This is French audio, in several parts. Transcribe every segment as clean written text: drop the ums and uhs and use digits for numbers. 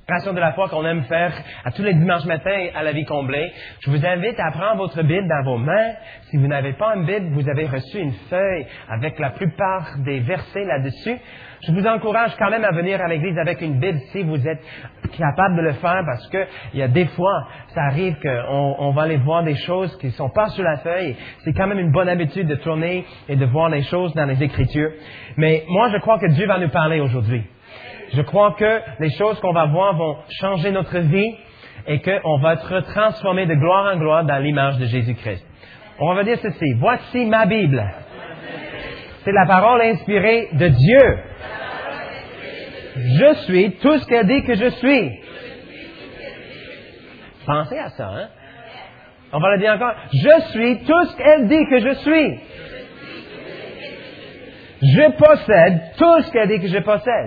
Passion de la foi qu'on aime faire à tous les dimanches matins à la vie comblée. Je vous invite à prendre votre Bible dans vos mains. Si vous n'avez pas une Bible, vous avez reçu une feuille avec la plupart des versets là-dessus. Je vous encourage quand même à venir à l'église avec une Bible si vous êtes capable de le faire parce que il y a des fois, ça arrive qu'on va aller voir des choses qui ne sont pas sur la feuille. C'est quand même une bonne habitude de tourner et de voir les choses dans les Écritures. Mais moi, je crois que Dieu va nous parler aujourd'hui. Je crois que les choses qu'on va voir vont changer notre vie et qu'on va être transformé de gloire en gloire dans l'image de Jésus-Christ. On va dire ceci. Voici ma Bible. C'est la parole inspirée de Dieu. Je suis tout ce qu'elle dit que je suis. Pensez à ça, hein? On va le dire encore. Je suis tout ce qu'elle dit que je suis. Je possède tout ce qu'elle dit que je possède.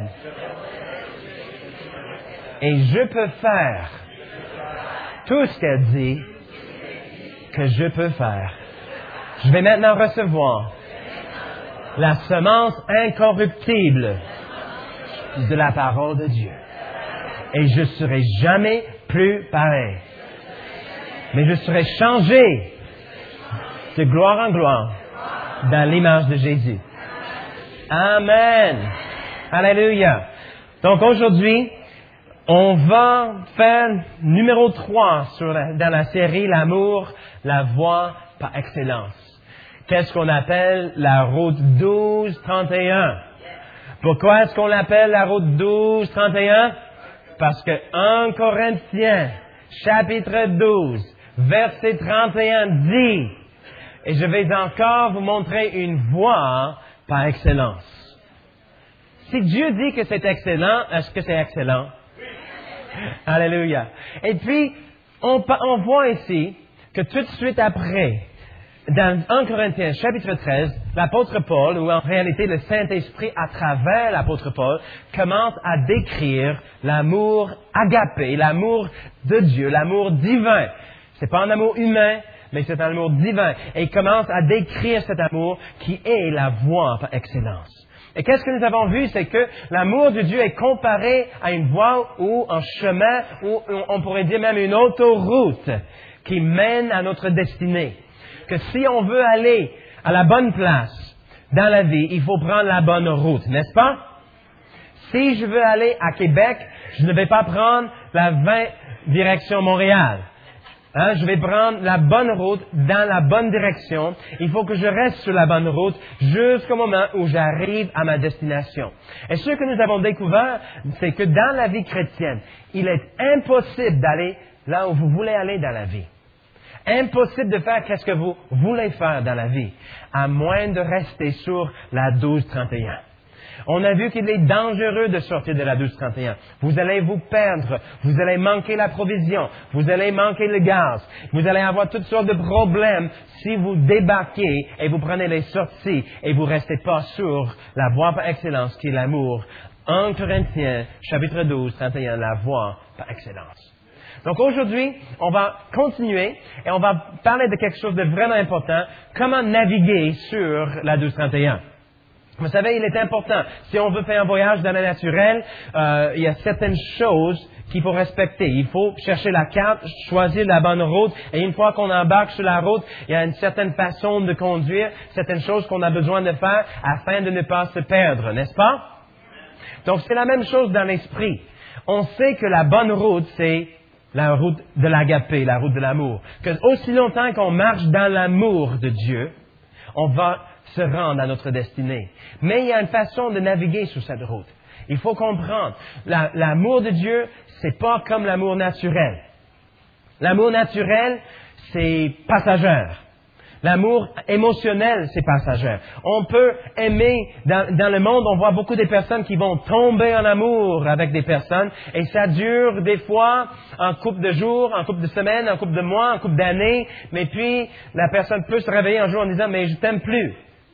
Et je peux faire tout ce qu'elle dit que je peux faire. Je vais maintenant recevoir la semence incorruptible de la parole de Dieu. Et je serai jamais plus pareil. Mais je serai changé de gloire en gloire dans l'image de Jésus. Amen. Alléluia. Donc aujourd'hui, on va faire numéro 3 dans la série L'amour, la voie par excellence. Qu'est-ce qu'on appelle la route 12-31? Pourquoi est-ce qu'on l'appelle la route 12-31? Parce que 1 Corinthiens, chapitre 12, verset 31 dit, et je vais encore vous montrer une voie par excellence. Si Dieu dit que c'est excellent, est-ce que c'est excellent? Alléluia. Et puis, on voit ici que tout de suite après, dans 1 Corinthiens chapitre 13, l'apôtre Paul, ou en réalité le Saint-Esprit à travers l'apôtre Paul, commence à décrire l'amour agapé, l'amour de Dieu, l'amour divin. C'est pas un amour humain, mais c'est un amour divin. Et il commence à décrire cet amour qui est la voie par excellence. Et qu'est-ce que nous avons vu? C'est que l'amour de Dieu est comparé à une voie ou un chemin, ou on pourrait dire même une autoroute qui mène à notre destinée. Que si on veut aller à la bonne place dans la vie, il faut prendre la bonne route, n'est-ce pas? Si je veux aller à Québec, je ne vais pas prendre la 20 direction Montréal. Je vais prendre la bonne route dans la bonne direction. Il faut que je reste sur la bonne route jusqu'au moment où j'arrive à ma destination. Et ce que nous avons découvert, c'est que dans la vie chrétienne, il est impossible d'aller là où vous voulez aller dans la vie. Impossible de faire qu'est-ce que vous voulez faire dans la vie, à moins de rester sur la 12-31. On a vu qu'il est dangereux de sortir de la 12-31. Vous allez vous perdre, vous allez manquer la provision, vous allez manquer le gaz, vous allez avoir toutes sortes de problèmes si vous débarquez et vous prenez les sorties et vous restez pas sur la voie par excellence qui est l'amour. 1 Corinthiens, chapitre 12, 31, la voie par excellence. Donc aujourd'hui, on va continuer et on va parler de quelque chose de vraiment important, comment naviguer sur la 12-31. Vous savez, il est important, si on veut faire un voyage dans le naturel, il y a certaines choses qu'il faut respecter. Il faut chercher la carte, choisir la bonne route, et une fois qu'on embarque sur la route, il y a une certaine façon de conduire, certaines choses qu'on a besoin de faire afin de ne pas se perdre, n'est-ce pas? Donc c'est la même chose dans l'esprit. On sait que la bonne route, c'est la route de l'agapé, la route de l'amour. Que aussi longtemps qu'on marche dans l'amour de Dieu, on va se rendre à notre destinée. Mais il y a une façon de naviguer sur cette route. Il faut comprendre, l'amour de Dieu, c'est pas comme l'amour naturel. L'amour naturel, c'est passager. L'amour émotionnel, c'est passager. On peut aimer, dans le monde, on voit beaucoup de personnes qui vont tomber en amour avec des personnes, et ça dure des fois un couple de jours, un couple de semaines, un couple de mois, un couple d'années, mais puis la personne peut se réveiller un jour en disant « mais je t'aime plus ».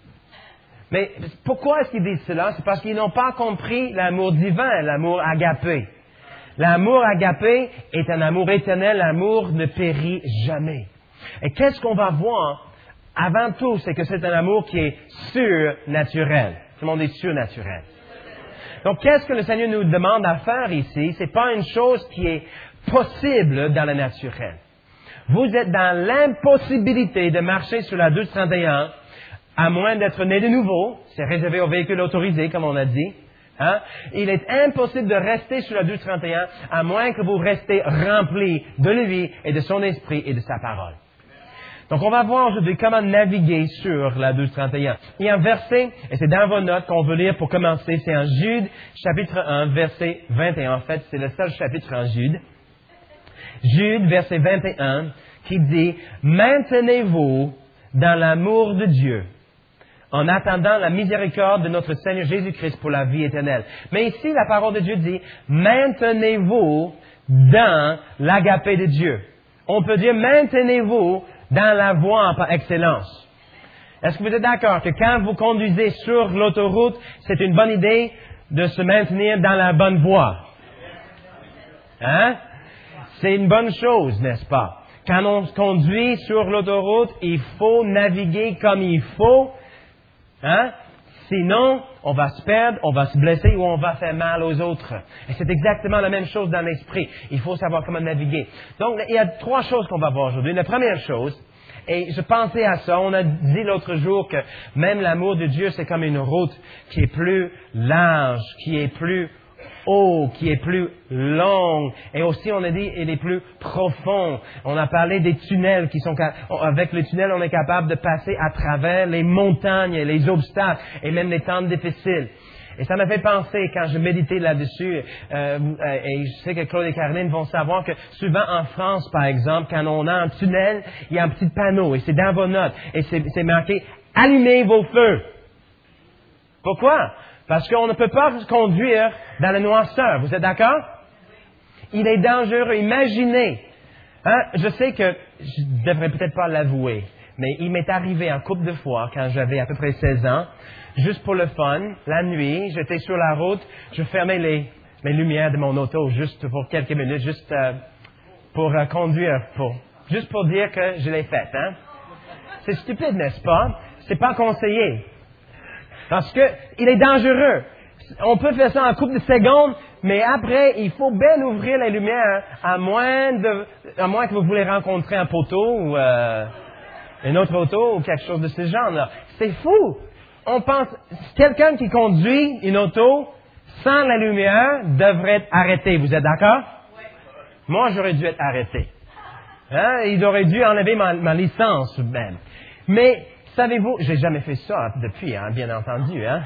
Mais pourquoi est-ce qu'ils disent cela? C'est parce qu'ils n'ont pas compris l'amour divin, l'amour agapé. L'amour agapé est un amour éternel, l'amour ne périt jamais. Et qu'est-ce qu'on va voir? Avant tout, c'est que c'est un amour qui est surnaturel. Tout le monde est surnaturel. Donc, qu'est-ce que le Seigneur nous demande à faire ici? C'est pas une chose qui est possible dans le naturel. Vous êtes dans l'impossibilité de marcher sur la 1231, à moins d'être né de nouveau. C'est réservé aux véhicules autorisés, comme on a dit. Hein? Il est impossible de rester sur la 1231, à moins que vous restez remplis de lui et de son esprit et de sa parole. Donc, on va voir aujourd'hui comment naviguer sur la 1231. Il y a un verset, et c'est dans vos notes qu'on veut lire pour commencer, c'est en Jude, chapitre 1, verset 21. En fait, c'est le seul chapitre en Jude. Jude, verset 21, qui dit « Maintenez-vous dans l'amour de Dieu, en attendant la miséricorde de notre Seigneur Jésus-Christ pour la vie éternelle. » Mais ici, la parole de Dieu dit « Maintenez-vous dans l'agapé de Dieu. » On peut dire « Maintenez-vous dans la voie par excellence. » Est-ce que vous êtes d'accord que quand vous conduisez sur l'autoroute, c'est une bonne idée de se maintenir dans la bonne voie? Hein? C'est une bonne chose, n'est-ce pas? Quand on conduit sur l'autoroute, il faut naviguer comme il faut. Hein? Sinon, on va se perdre, on va se blesser ou on va faire mal aux autres. Et c'est exactement la même chose dans l'esprit. Il faut savoir comment naviguer. Donc, il y a 3 choses qu'on va voir aujourd'hui. La première chose, et je pensais à ça, on a dit l'autre jour que même l'amour de Dieu, c'est comme une route qui est plus large, qui est plus haut, qui est plus longue. Et aussi, on a dit, il est plus profond. On a parlé des tunnels qui sont, avec les tunnels, on est capable de passer à travers les montagnes, les obstacles et même les temps difficiles. Et ça m'a fait penser, quand je méditais là-dessus, et je sais que Claude et Caroline vont savoir que souvent en France, par exemple, quand on a un tunnel, il y a un petit panneau, et c'est dans vos notes, et c'est marqué « Allumez vos feux ». Pourquoi? Parce qu'on ne peut pas conduire dans la noirceur. Vous êtes d'accord? Il est dangereux. Imaginez. Hein? Je sais que je ne devrais peut-être pas l'avouer, mais il m'est arrivé un couple de fois quand j'avais à peu près 16 ans, juste pour le fun, la nuit, j'étais sur la route, je fermais les lumières de mon auto juste pour quelques minutes, juste pour conduire, juste pour dire que je l'ai fait. Hein? C'est stupide, n'est-ce pas? C'est pas conseillé. Parce que il est dangereux. On peut faire ça en couple de secondes, mais après, il faut bien ouvrir les lumières, à moins que vous voulez rencontrer un poteau ou une autre auto ou quelque chose de ce genre-là. C'est fou. On pense, quelqu'un qui conduit une auto sans la lumière devrait être arrêté. Vous êtes d'accord? Oui. Moi, j'aurais dû être arrêté. Hein? Il aurait dû enlever ma licence même. Mais savez-vous, j'ai jamais fait ça depuis, hein, bien entendu, hein.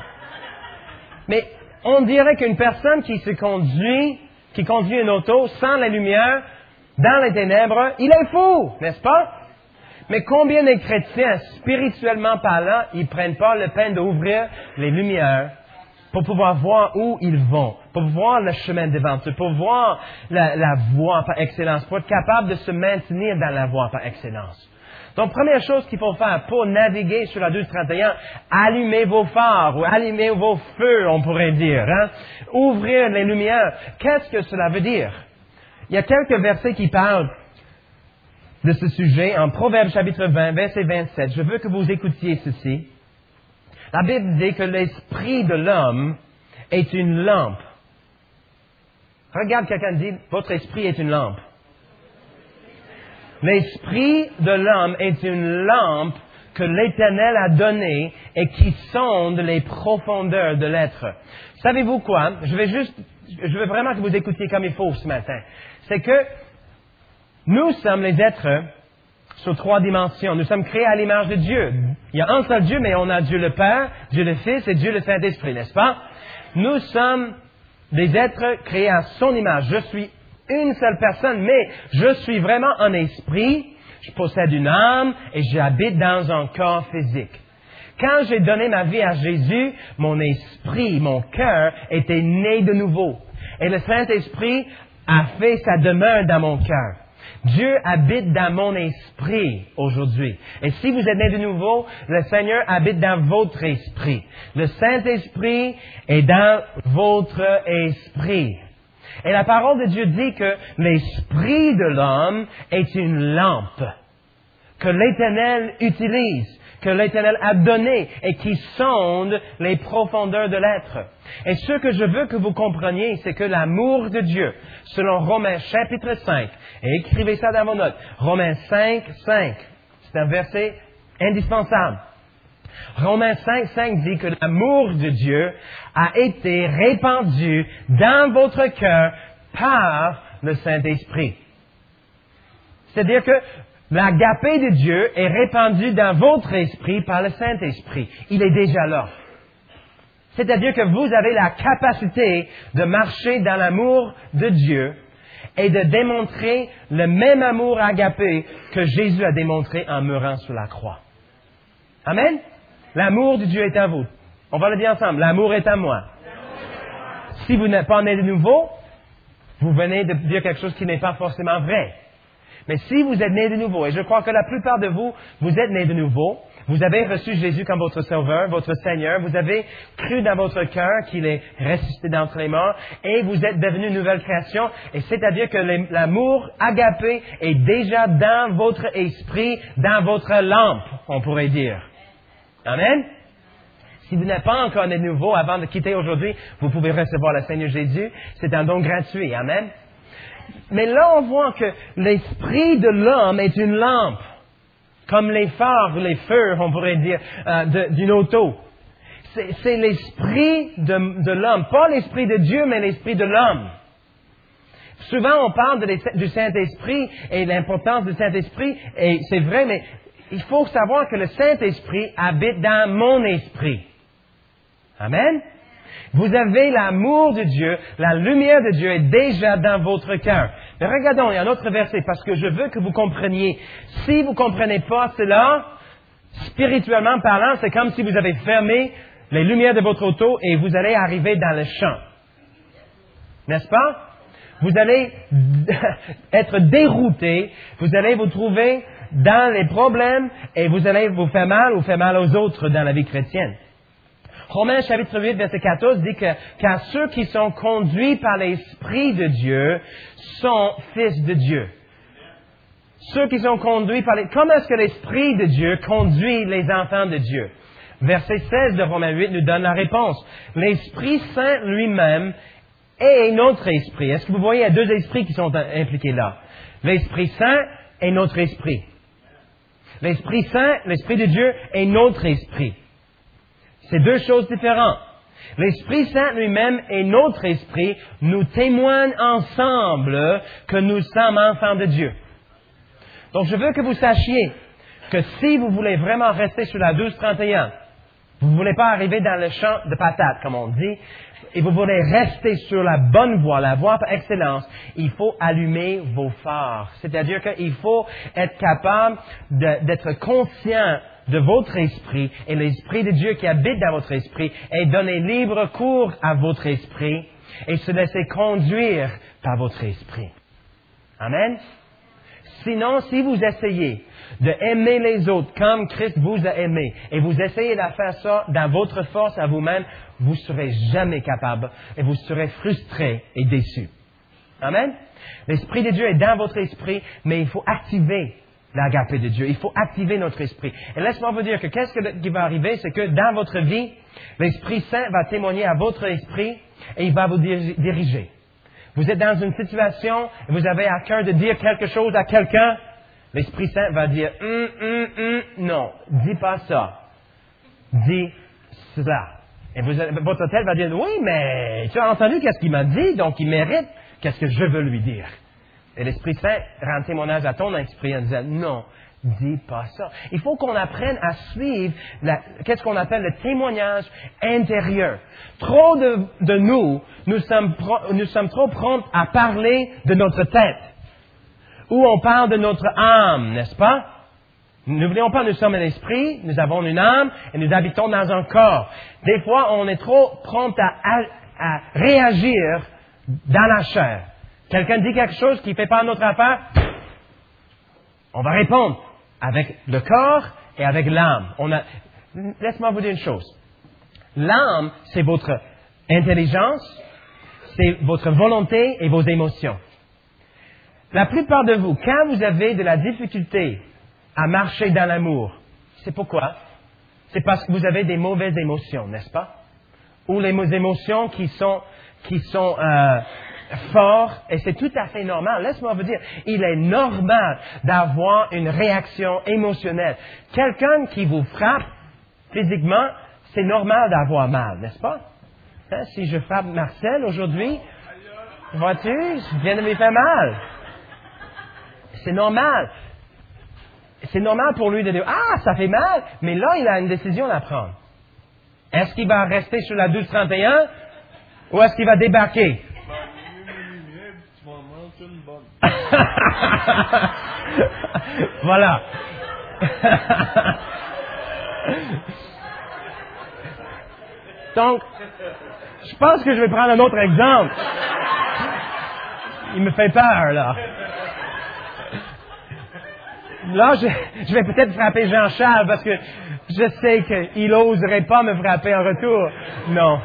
Mais on dirait qu'une personne qui conduit une auto sans la lumière, dans les ténèbres, il est fou, n'est-ce pas? Mais combien de chrétiens, spirituellement parlant, ils prennent pas le peine d'ouvrir les lumières pour pouvoir voir où ils vont, pour voir le chemin devant eux, pour voir la voie par excellence, pour être capable de se maintenir dans la voie par excellence. Donc, première chose qu'il faut faire pour naviguer sur la 1231, allumez vos phares ou allumez vos feux, on pourrait dire. Hein? Ouvrir les lumières. Qu'est-ce que cela veut dire? Il y a quelques versets qui parlent de ce sujet en Proverbes chapitre 20, verset 27. Je veux que vous écoutiez ceci. La Bible dit que l'esprit de l'homme est une lampe. Regarde quelqu'un dit, votre esprit est une lampe. L'esprit de l'homme est une lampe que l'Éternel a donnée et qui sonde les profondeurs de l'être. Savez-vous quoi? Je veux vraiment que vous écoutiez comme il faut ce matin. C'est que nous sommes les êtres sur 3 dimensions. Nous sommes créés à l'image de Dieu. Il y a un seul Dieu, mais on a Dieu le Père, Dieu le Fils et Dieu le Saint-Esprit, n'est-ce pas? Nous sommes des êtres créés à son image. Je suis une seule personne, mais je suis vraiment un esprit, je possède une âme et j'habite dans un corps physique. Quand j'ai donné ma vie à Jésus, mon esprit, mon cœur était né de nouveau. Et le Saint-Esprit a fait sa demeure dans mon cœur. Dieu habite dans mon esprit aujourd'hui. Et si vous êtes né de nouveau, le Seigneur habite dans votre esprit. Le Saint-Esprit est dans votre esprit. Et la parole de Dieu dit que l'esprit de l'homme est une lampe que l'Éternel utilise. que l'Éternel a données et qui sondent les profondeurs de l'être. Et ce que je veux que vous compreniez, c'est que l'amour de Dieu, selon Romains chapitre 5, et écrivez ça dans vos notes, Romains 5, 5, c'est un verset indispensable. Romains 5, 5 dit que l'amour de Dieu a été répandu dans votre cœur par le Saint-Esprit. C'est-à-dire que l'agapé de Dieu est répandu dans votre esprit par le Saint-Esprit. Il est déjà là. C'est-à-dire que vous avez la capacité de marcher dans l'amour de Dieu et de démontrer le même amour agapé que Jésus a démontré en mourant sur la croix. Amen? L'amour de Dieu est à vous. On va le dire ensemble. L'amour est à moi. Si vous n'êtes pas né de nouveau, vous venez de dire quelque chose qui n'est pas forcément vrai. Mais si vous êtes né de nouveau, et je crois que la plupart de vous, vous êtes nés de nouveau, vous avez reçu Jésus comme votre Sauveur, votre Seigneur, vous avez cru dans votre cœur qu'il est ressuscité d'entre les morts, et vous êtes devenu une nouvelle création, et c'est-à-dire que l'amour agapé est déjà dans votre esprit, dans votre lampe, on pourrait dire. Amen? Si vous n'êtes pas encore né de nouveau, avant de quitter aujourd'hui, vous pouvez recevoir le Seigneur Jésus. C'est un don gratuit. Amen? Mais là, on voit que l'esprit de l'homme est une lampe, comme les phares, les feux, on pourrait dire, d'une auto. C'est l'esprit de l'homme, pas l'esprit de Dieu, mais l'esprit de l'homme. Souvent, on parle du Saint-Esprit et l'importance du Saint-Esprit, et c'est vrai, mais il faut savoir que le Saint-Esprit habite dans mon esprit. Amen? Vous avez l'amour de Dieu, la lumière de Dieu est déjà dans votre cœur. Mais regardons, il y a un autre verset, parce que je veux que vous compreniez. Si vous ne comprenez pas cela, spirituellement parlant, c'est comme si vous avez fermé les lumières de votre auto et vous allez arriver dans le champ. N'est-ce pas? Vous allez être dérouté, vous allez vous trouver dans les problèmes et vous allez vous faire mal ou faire mal aux autres dans la vie chrétienne. Romains chapitre 8, verset 14 dit que car ceux qui sont conduits par l'Esprit de Dieu sont fils de Dieu. Ceux qui sont conduits par comment est-ce que l'Esprit de Dieu conduit les enfants de Dieu? Verset 16 de Romains 8 nous donne la réponse. L'Esprit Saint lui-même est notre esprit. Est-ce que vous voyez, il y a deux esprits qui sont impliqués là? L'Esprit Saint est notre esprit. L'Esprit Saint, l'Esprit de Dieu, est notre esprit. C'est deux choses différentes. L'Esprit Saint lui-même et notre esprit nous témoignent ensemble que nous sommes enfants de Dieu. Donc, je veux que vous sachiez que si vous voulez vraiment rester sur la 12-31, vous ne voulez pas arriver dans le champ de patates, comme on dit, et vous voulez rester sur la bonne voie, la voie par excellence, il faut allumer vos phares. C'est-à-dire qu'il faut être capable d'être conscient de votre esprit et l'Esprit de Dieu qui habite dans votre esprit et donner libre cours à votre esprit et se laisser conduire par votre esprit. Amen? Sinon, si vous essayez d'aimer les autres comme Christ vous a aimé et vous essayez de faire ça dans votre force à vous-même, vous ne serez jamais capable et vous serez frustré et déçu. Amen? L'Esprit de Dieu est dans votre esprit, mais il faut activer l'agapé de Dieu. Il faut activer notre esprit. Et laisse-moi vous dire que qu'est-ce qui va arriver, c'est que dans votre vie, l'Esprit Saint va témoigner à votre esprit et il va vous diriger. Vous êtes dans une situation et vous avez à cœur de dire quelque chose à quelqu'un, l'Esprit Saint va dire non, dis pas ça. Dis cela. Et votre tête va dire oui, mais tu as entendu qu'est-ce qu'il m'a dit, donc il mérite qu'est-ce que je veux lui dire. Et l'Esprit Saint rend témoignage à ton esprit en disant non, dis pas ça. Il faut qu'on apprenne à suivre qu'est-ce qu'on appelle le témoignage intérieur. Trop de nous sommes trop prompts à parler de notre tête. Ou on parle de notre âme, n'est-ce pas? N'oublions pas, nous sommes un esprit, nous avons une âme et nous habitons dans un corps. Des fois, on est trop prompt à réagir dans la chair. Quelqu'un dit quelque chose qui ne fait pas notre affaire, on va répondre avec le corps et avec l'âme. Laisse-moi vous dire une chose. L'âme, c'est votre intelligence, c'est votre volonté et vos émotions. La plupart de vous, quand vous avez de la difficulté à marcher dans l'amour, c'est pourquoi? c'est parce que vous avez des mauvaises émotions, n'est-ce pas? Ou les émotions qui sont fortes, et c'est tout à fait normal. Laisse-moi vous dire, il est normal d'avoir une réaction émotionnelle. Quelqu'un qui vous frappe physiquement, c'est normal d'avoir mal, n'est-ce pas? Hein, si je frappe Marcel aujourd'hui, vois-tu, je viens de lui faire mal. C'est normal. C'est normal pour lui de dire, ah, ça fait mal, mais là, il a une décision à prendre. Est-ce qu'il va rester sur la 1231 ou est-ce qu'il va débarquer? Voilà. Donc, je pense que je vais prendre un autre exemple. Il me fait peur, là. Là, je vais peut-être frapper Jean-Charles parce que je sais qu'il n'oserait pas me frapper en retour. Non.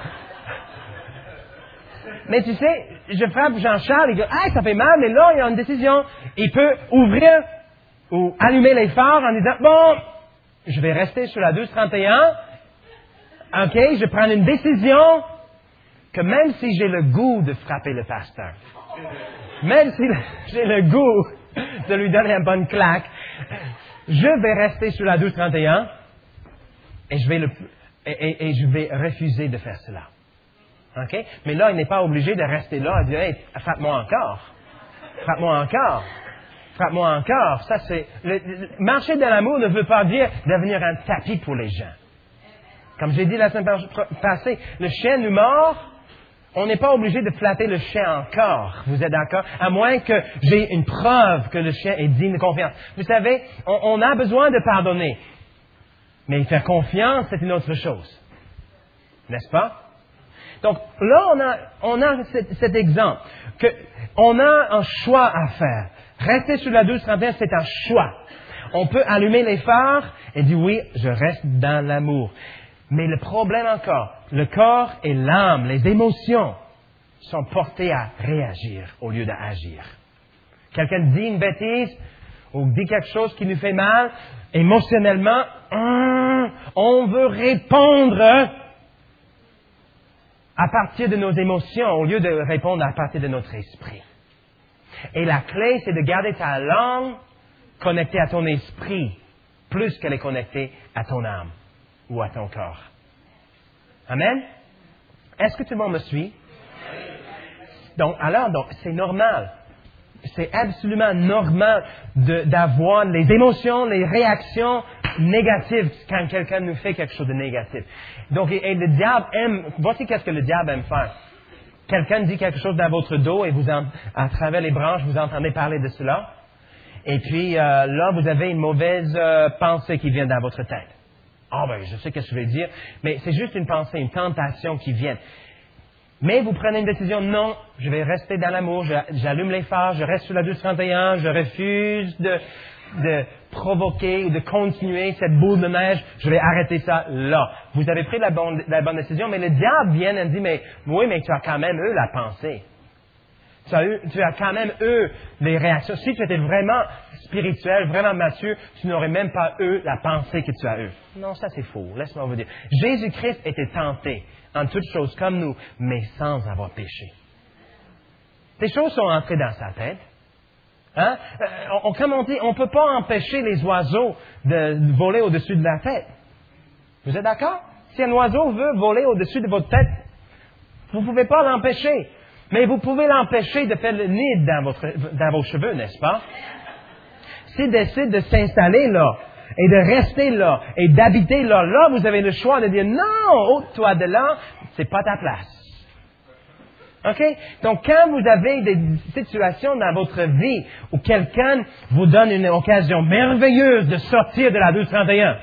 Mais tu sais, je frappe Jean-Charles, il dit, ah, ça fait mal, mais là, il y a une décision. Il peut ouvrir ou allumer les phares en disant, bon, je vais rester sur la 1231. OK, je prends une décision que même si j'ai le goût de frapper le pasteur, même si j'ai le goût de lui donner une bonne claque, je vais rester sur la 1231 et je vais refuser de faire cela. OK? Mais là, il n'est pas obligé de rester là et de dire, hey, frappe-moi encore. Frappe-moi encore. Frappe-moi encore. Ça, c'est, marcher dans l'amour ne veut pas dire devenir un tapis pour les gens. Comme j'ai dit la semaine passée, le chien nous mord, on n'est pas obligé de flatter le chien encore. Vous êtes d'accord? À moins que j'ai une preuve que le chien est digne de confiance. Vous savez, on a besoin de pardonner. Mais faire confiance, c'est une autre chose. N'est-ce pas? Donc, là, on a cet exemple. On a un choix à faire. Rester sur la 1231, c'est un choix. On peut allumer les phares et dire oui, je reste dans l'amour. Mais le problème encore, le corps et l'âme, les émotions, sont portés à réagir au lieu d'agir. Quelqu'un dit une bêtise ou dit quelque chose qui nous fait mal, émotionnellement, on veut répondre à partir de nos émotions au lieu de répondre à partir de notre esprit. Et la clé, c'est de garder ta langue connectée à ton esprit plus qu'elle est connectée à ton âme ou à ton corps. Amen? Est-ce que tout le monde me suit? Donc, c'est normal. C'est absolument normal d'avoir les émotions, les réactions négatives quand quelqu'un nous fait quelque chose de négatif. Donc, et le diable aime, voici qu'est-ce que le diable aime faire. Quelqu'un dit quelque chose dans votre dos et à travers les branches, vous entendez parler de cela. Et puis, là, vous avez une mauvaise pensée qui vient dans votre tête. Je sais ce que je vais dire, mais c'est juste une pensée, une tentation qui vient. Mais vous prenez une décision, non, je vais rester dans l'amour, j'allume les phares, je reste sur la 1231, je refuse de provoquer ou de continuer cette boule de neige, je vais arrêter ça là. Vous avez pris la bonne décision, mais le diable vient et dit, mais tu as quand même eu la pensée. Tu as quand même eu les réactions. Si tu étais vraiment spirituel, vraiment mature, tu n'aurais même pas eu la pensée que tu as eue. Non, ça c'est faux. Laisse-moi vous dire. Jésus-Christ était tenté en toutes choses comme nous, mais sans avoir péché. Ces choses sont entrées dans sa tête. Hein? Comme on dit, on ne peut pas empêcher les oiseaux de voler au-dessus de la tête. Vous êtes d'accord? Si un oiseau veut voler au-dessus de votre tête, vous ne pouvez pas l'empêcher. Mais vous pouvez l'empêcher de faire le nid dans vos cheveux, n'est-ce pas? S'il décide de s'installer là, et de rester là, et d'habiter là, vous avez le choix de dire, non, ôte-toi de là, c'est pas ta place. OK? Donc, quand vous avez des situations dans votre vie où quelqu'un vous donne une occasion merveilleuse de sortir de la 1231,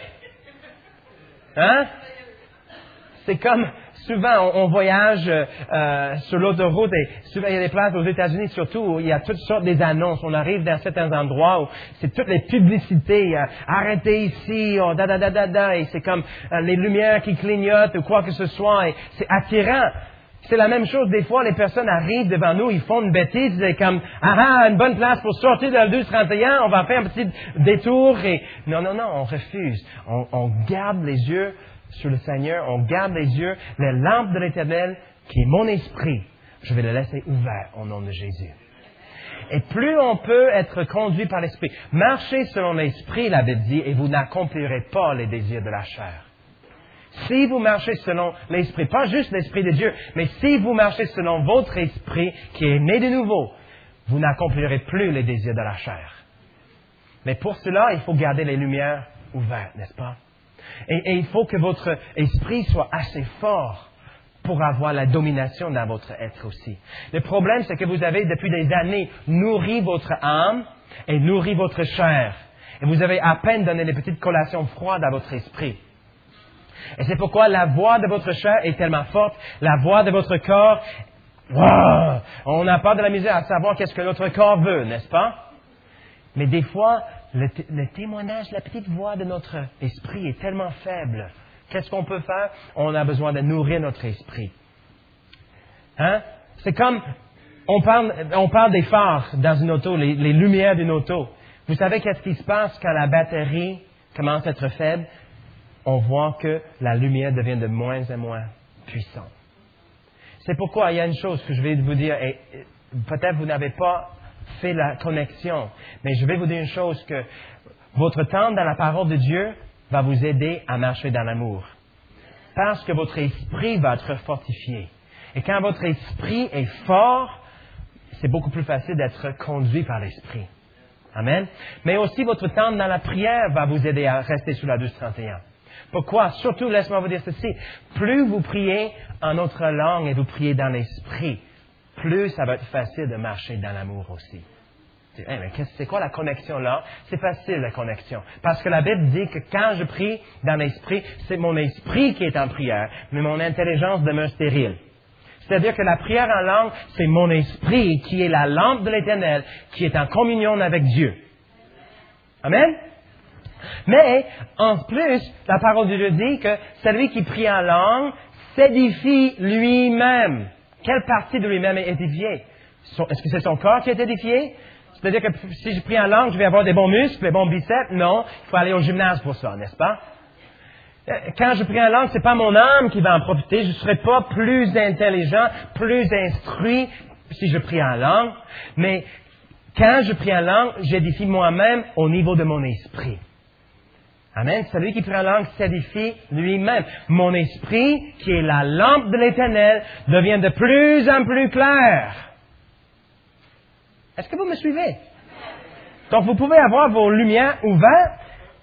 hein? C'est comme, souvent, on voyage sur l'autoroute et souvent, il y a des places aux États-Unis surtout où il y a toutes sortes des annonces. On arrive dans certains endroits où c'est toutes les publicités. Arrêtez ici, et c'est comme les lumières qui clignotent ou quoi que ce soit. Et c'est attirant. C'est la même chose, des fois, les personnes arrivent devant nous, ils font une bêtise, c'est comme, une bonne place pour sortir de la 1231, on va faire un petit détour et... Non, on refuse. On garde les yeux sur le Seigneur, on garde les yeux, la lampe de l'Éternel, qui est mon esprit. Je vais le laisser ouvert au nom de Jésus. Et plus on peut être conduit par l'Esprit, marchez selon l'Esprit, la Bible dit, et vous n'accomplirez pas les désirs de la chair. Si vous marchez selon l'Esprit, pas juste l'Esprit de Dieu, mais si vous marchez selon votre Esprit qui est né de nouveau, vous n'accomplirez plus les désirs de la chair. Mais pour cela, il faut garder les lumières ouvertes, n'est-ce pas? Et il faut que votre esprit soit assez fort pour avoir la domination dans votre être aussi. Le problème, c'est que vous avez, depuis des années, nourri votre âme et nourri votre chair. Et vous avez à peine donné des petites collations froides à votre esprit. Et c'est pourquoi la voix de votre chair est tellement forte, la voix de votre corps, wow, on n'a pas de la misère à savoir qu'est-ce que notre corps veut, n'est-ce pas? Mais des fois, le témoignage, la petite voix de notre esprit est tellement faible. Qu'est-ce qu'on peut faire? On a besoin de nourrir notre esprit. Hein? C'est comme, on parle des phares dans une auto, les lumières d'une auto. Vous savez qu'est-ce qui se passe quand la batterie commence à être faible? On voit que la lumière devient de moins en moins puissante. C'est pourquoi il y a une chose que je vais vous dire, et peut-être vous n'avez pas fait la connexion, mais je vais vous dire une chose, que votre temps dans la parole de Dieu va vous aider à marcher dans l'amour. Parce que votre esprit va être fortifié. Et quand votre esprit est fort, c'est beaucoup plus facile d'être conduit par l'esprit. Amen. Mais aussi votre temps dans la prière va vous aider à rester sur la 1231. Pourquoi? Surtout, laisse-moi vous dire ceci. Plus vous priez en autre langue et vous priez dans l'esprit, plus ça va être facile de marcher dans l'amour aussi. Mais c'est quoi la connexion là? C'est facile la connexion. Parce que la Bible dit que quand je prie dans l'esprit, c'est mon esprit qui est en prière, mais mon intelligence demeure stérile. C'est-à-dire que la prière en langue, c'est mon esprit qui est la lampe de l'Éternel, qui est en communion avec Dieu. Amen? Mais, en plus, la parole de Dieu dit que celui qui prie en langue s'édifie lui-même. Quelle partie de lui-même est édifiée? Est-ce que c'est son corps qui est édifié? C'est-à-dire que si je prie en langue, je vais avoir des bons muscles, des bons biceps? Non, il faut aller au gymnase pour ça, n'est-ce pas? Quand je prie en langue, c'est pas mon âme qui va en profiter. Je ne serai pas plus intelligent, plus instruit si je prie en langue. Mais quand je prie en langue, j'édifie moi-même au niveau de mon esprit. Amen. Celui qui prie en langue s'édifie lui-même. Mon esprit, qui est la lampe de l'Éternel, devient de plus en plus clair. Est-ce que vous me suivez? Donc, vous pouvez avoir vos lumières ouvertes,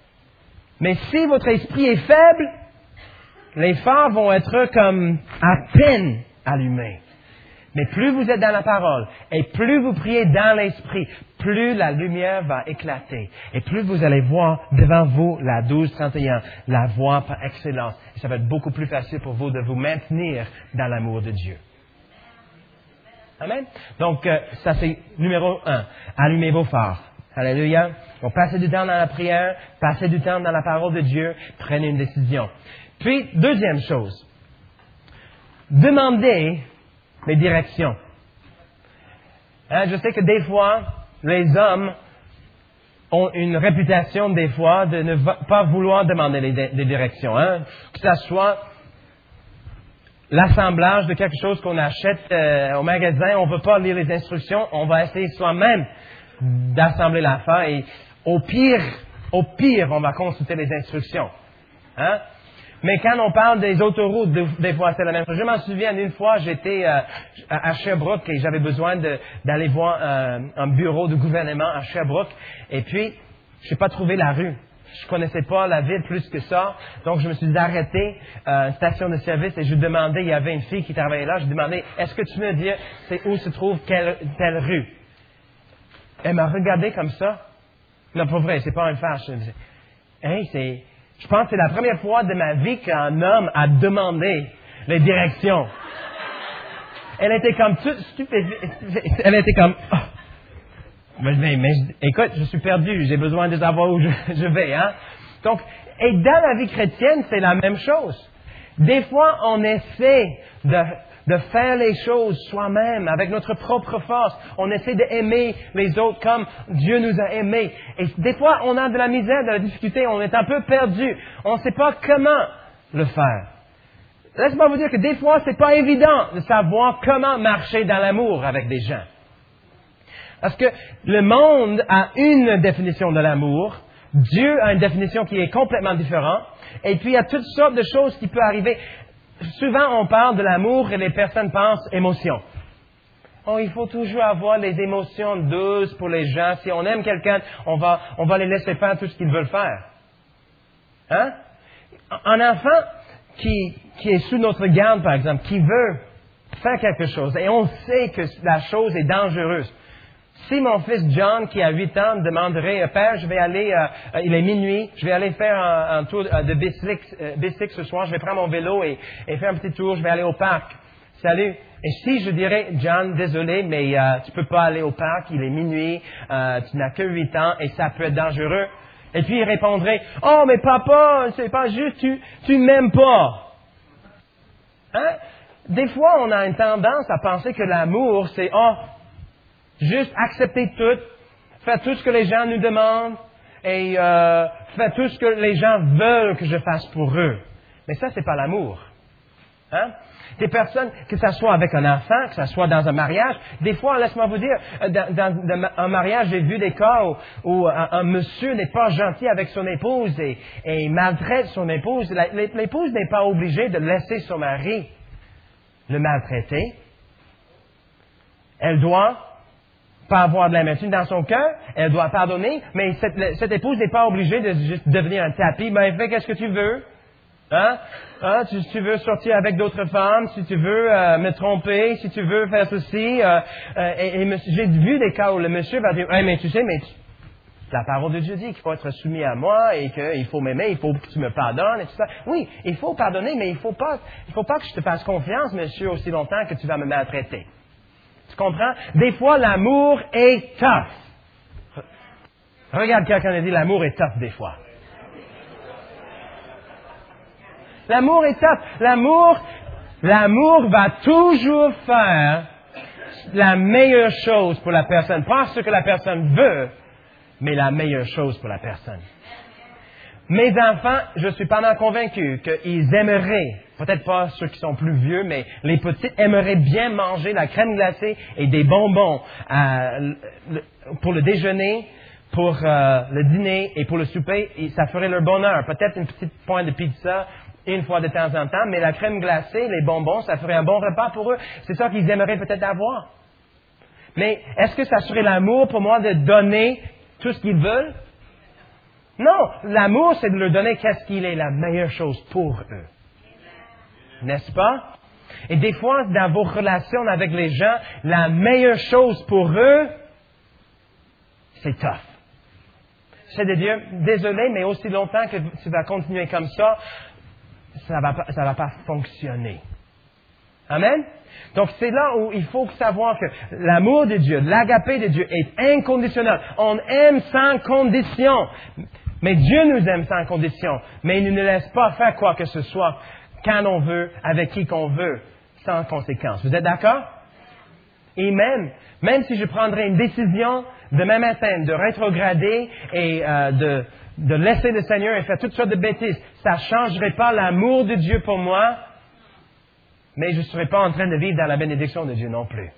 mais si votre esprit est faible, les phares vont être comme à peine allumés. Mais plus vous êtes dans la parole, et plus vous priez dans l'esprit, plus la lumière va éclater. Et plus vous allez voir devant vous la 1231, la voie par excellence. Et ça va être beaucoup plus facile pour vous de vous maintenir dans l'amour de Dieu. Amen. Donc, ça c'est numéro 1. Allumez vos phares. Alléluia. Donc, passez du temps dans la prière, passez du temps dans la parole de Dieu, prenez une décision. Puis, deuxième chose. Demandez les directions. Hein, je sais que des fois, les hommes ont une réputation des fois de ne pas vouloir demander les directions. Hein, que ça soit l'assemblage de quelque chose qu'on achète au magasin, on ne veut pas lire les instructions, on va essayer soi-même d'assembler l'affaire et au pire, on va consulter les instructions. Hein? Mais quand on parle des autoroutes, des fois, c'est la même chose. Je m'en souviens, une fois, j'étais à Sherbrooke et j'avais besoin d'aller voir un bureau de gouvernement à Sherbrooke. Et puis, je n'ai pas trouvé la rue. Je connaissais pas la ville plus que ça. Donc, je me suis arrêté à une station de service et je demandais, il y avait une fille qui travaillait là, je demandais, est-ce que tu me dis c'est où se trouve telle rue? Elle m'a regardé comme ça. Non, pas vrai, c'est pas un fâche. Je pense que c'est la première fois de ma vie qu'un homme a demandé les directions. Elle était comme toute stupéfiée. Elle était comme, oh. Mais, écoute, je suis perdu, j'ai besoin de savoir où je vais, hein. Donc, et dans la vie chrétienne, c'est la même chose. Des fois, on essaie de de faire les choses soi-même, avec notre propre force. On essaie d'aimer les autres comme Dieu nous a aimés. Et des fois, on a de la misère, de la difficulté, on est un peu perdu. On ne sait pas comment le faire. Laisse-moi vous dire que des fois, c'est pas évident de savoir comment marcher dans l'amour avec des gens. Parce que le monde a une définition de l'amour, Dieu a une définition qui est complètement différente, et puis il y a toutes sortes de choses qui peuvent arriver. Souvent, on parle de l'amour et les personnes pensent émotion. Oh, il faut toujours avoir les émotions douces pour les gens. Si on aime quelqu'un, on va les laisser faire tout ce qu'ils veulent faire. Hein? Un enfant qui est sous notre garde, par exemple, qui veut faire quelque chose, et on sait que la chose est dangereuse. Si mon fils John, qui a 8 ans, demanderait, Père, je vais aller, il est minuit, je vais aller faire un tour de bicycle ce soir, je vais prendre mon vélo et faire un petit tour, je vais aller au parc. Salut. Et si je dirais, John, désolé, mais tu peux pas aller au parc, il est minuit, tu n'as que 8 ans et ça peut être dangereux. Et puis il répondrait, oh, mais papa, c'est pas juste, tu m'aimes pas. Hein? Des fois, on a une tendance à penser que l'amour, c'est, juste accepter tout, faire tout ce que les gens nous demandent et faire tout ce que les gens veulent que je fasse pour eux. Mais ça, c'est pas l'amour. Hein? Des personnes, que ça soit avec un enfant, que ça soit dans un mariage, des fois, laisse-moi vous dire, dans un mariage, j'ai vu des cas où un monsieur n'est pas gentil avec son épouse et maltraite son épouse. L'épouse n'est pas obligée de laisser son mari le maltraiter. Elle doit pas avoir de l'amertume dans son cœur, elle doit pardonner, mais cette épouse n'est pas obligée de juste devenir un tapis. Ben, fais qu'est-ce que tu veux. Hein? Si tu veux sortir avec d'autres femmes, si tu veux me tromper, si tu veux faire ceci. J'ai vu des cas où le monsieur va dire, hey, mais tu sais, la parole de Dieu dit qu'il faut être soumis à moi et qu'il faut m'aimer, il faut que tu me pardonnes et tout ça. Oui, il faut pardonner, mais il faut pas que je te fasse confiance, monsieur, aussi longtemps que tu vas me maltraiter. Tu comprends? Des fois, l'amour est tough. Regarde quelqu'un qui dit l'amour est tough des fois. L'amour est tough. L'amour va toujours faire la meilleure chose pour la personne. Pas ce que la personne veut, mais la meilleure chose pour la personne. Mes enfants, je suis pas mal convaincu qu'ils aimeraient, peut-être pas ceux qui sont plus vieux, mais les petits aimeraient bien manger la crème glacée et des bonbons pour le déjeuner, pour le dîner et pour le souper. Et ça ferait leur bonheur. Peut-être une petite pointe de pizza une fois de temps en temps, mais la crème glacée, les bonbons, ça ferait un bon repas pour eux. C'est ça qu'ils aimeraient peut-être avoir. Mais est-ce que ça serait l'amour pour moi de donner tout ce qu'ils veulent? Non, l'amour, c'est de leur donner qu'est-ce qu'il est la meilleure chose pour eux. N'est-ce pas? Et des fois, dans vos relations avec les gens, la meilleure chose pour eux, c'est tough. C'est de dire, désolé, mais aussi longtemps que tu vas continuer comme ça va pas fonctionner. Amen? Donc, c'est là où il faut savoir que l'amour de Dieu, l'agapé de Dieu est inconditionnel. On aime sans condition. Mais Dieu nous aime sans condition. Mais il ne nous laisse pas faire quoi que ce soit quand on veut, avec qui qu'on veut, sans conséquence. Vous êtes d'accord? Et même si je prendrais une décision demain matin de rétrograder et de laisser le Seigneur et faire toutes sortes de bêtises, ça ne changerait pas l'amour de Dieu pour moi, mais je ne serais pas en train de vivre dans la bénédiction de Dieu non plus.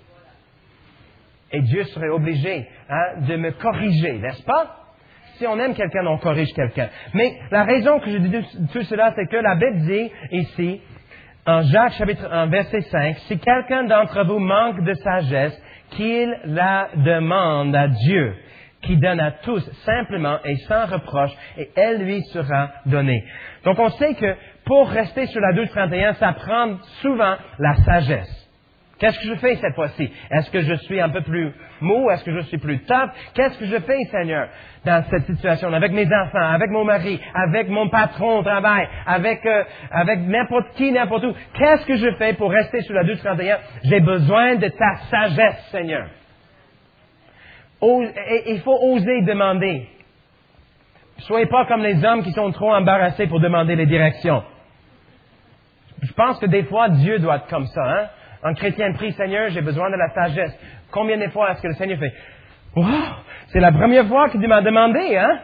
Et Dieu serait obligé de me corriger, n'est-ce pas? Si on aime quelqu'un, on corrige quelqu'un. Mais la raison que je dis tout cela, c'est que la Bible dit ici, en Jacques chapitre 1, verset 5, « Si quelqu'un d'entre vous manque de sagesse, qu'il la demande à Dieu, qui donne à tous simplement et sans reproche, et elle lui sera donnée. » Donc on sait que pour rester sur la 1231, ça prend souvent la sagesse. Qu'est-ce que je fais cette fois-ci? Est-ce que je suis un peu plus mou? Est-ce que je suis plus tough? Qu'est-ce que je fais, Seigneur, dans cette situation, avec mes enfants, avec mon mari, avec mon patron au travail, avec n'importe qui, n'importe où? Qu'est-ce que je fais pour rester sur la 1231? J'ai besoin de ta sagesse, Seigneur. Il faut oser demander. Soyez pas comme les hommes qui sont trop embarrassés pour demander les directions. Je pense que des fois, Dieu doit être comme ça, hein? Un chrétien prie, Seigneur, j'ai besoin de la sagesse. Combien de fois est-ce que le Seigneur fait, wow, c'est la première fois que tu m'as demandé, hein?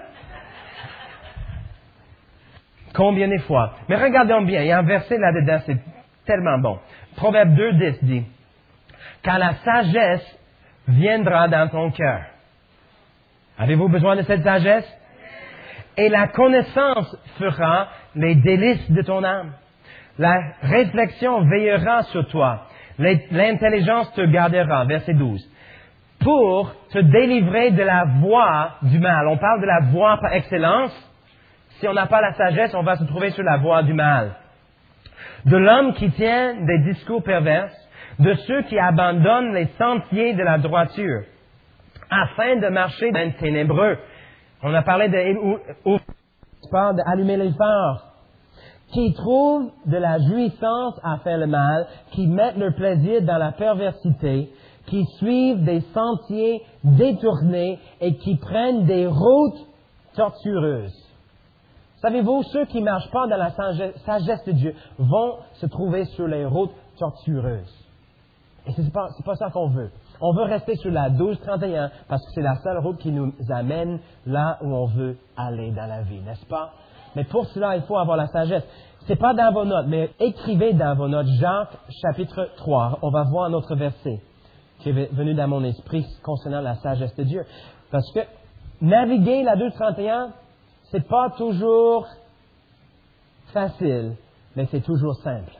Combien de fois? Mais regardons bien, il y a un verset là-dedans, c'est tellement bon. Proverbe 2:10 dit, car la sagesse viendra dans ton cœur. Avez-vous besoin de cette sagesse? Et la connaissance fera les délices de ton âme. La réflexion veillera sur toi. L'intelligence te gardera. Verset 12. Pour te délivrer de la voie du mal. On parle de la voie par excellence. Si on n'a pas la sagesse, on va se trouver sur la voie du mal. De l'homme qui tient des discours pervers, de ceux qui abandonnent les sentiers de la droiture, afin de marcher dans le ténébreux. On a parlé d'allumer les phares. Qui trouvent de la jouissance à faire le mal, qui mettent leur plaisir dans la perversité, qui suivent des sentiers détournés et qui prennent des routes tortueuses. Savez-vous, ceux qui ne marchent pas dans la sagesse de Dieu vont se trouver sur les routes tortueuses. Et c'est pas ça qu'on veut. On veut rester sur la 12-31 parce que c'est la seule route qui nous amène là où on veut aller dans la vie, n'est-ce pas? Mais pour cela, il faut avoir la sagesse. C'est pas dans vos notes, mais écrivez dans vos notes Jacques chapitre 3. On va voir un autre verset qui est venu dans mon esprit concernant la sagesse de Dieu. Parce que naviguer la 12-31, c'est pas toujours facile, mais c'est toujours simple.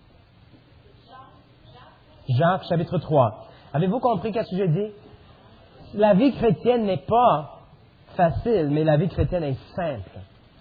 Jacques chapitre 3. Avez-vous compris ce que j'ai dit? La vie chrétienne n'est pas facile, mais la vie chrétienne est simple.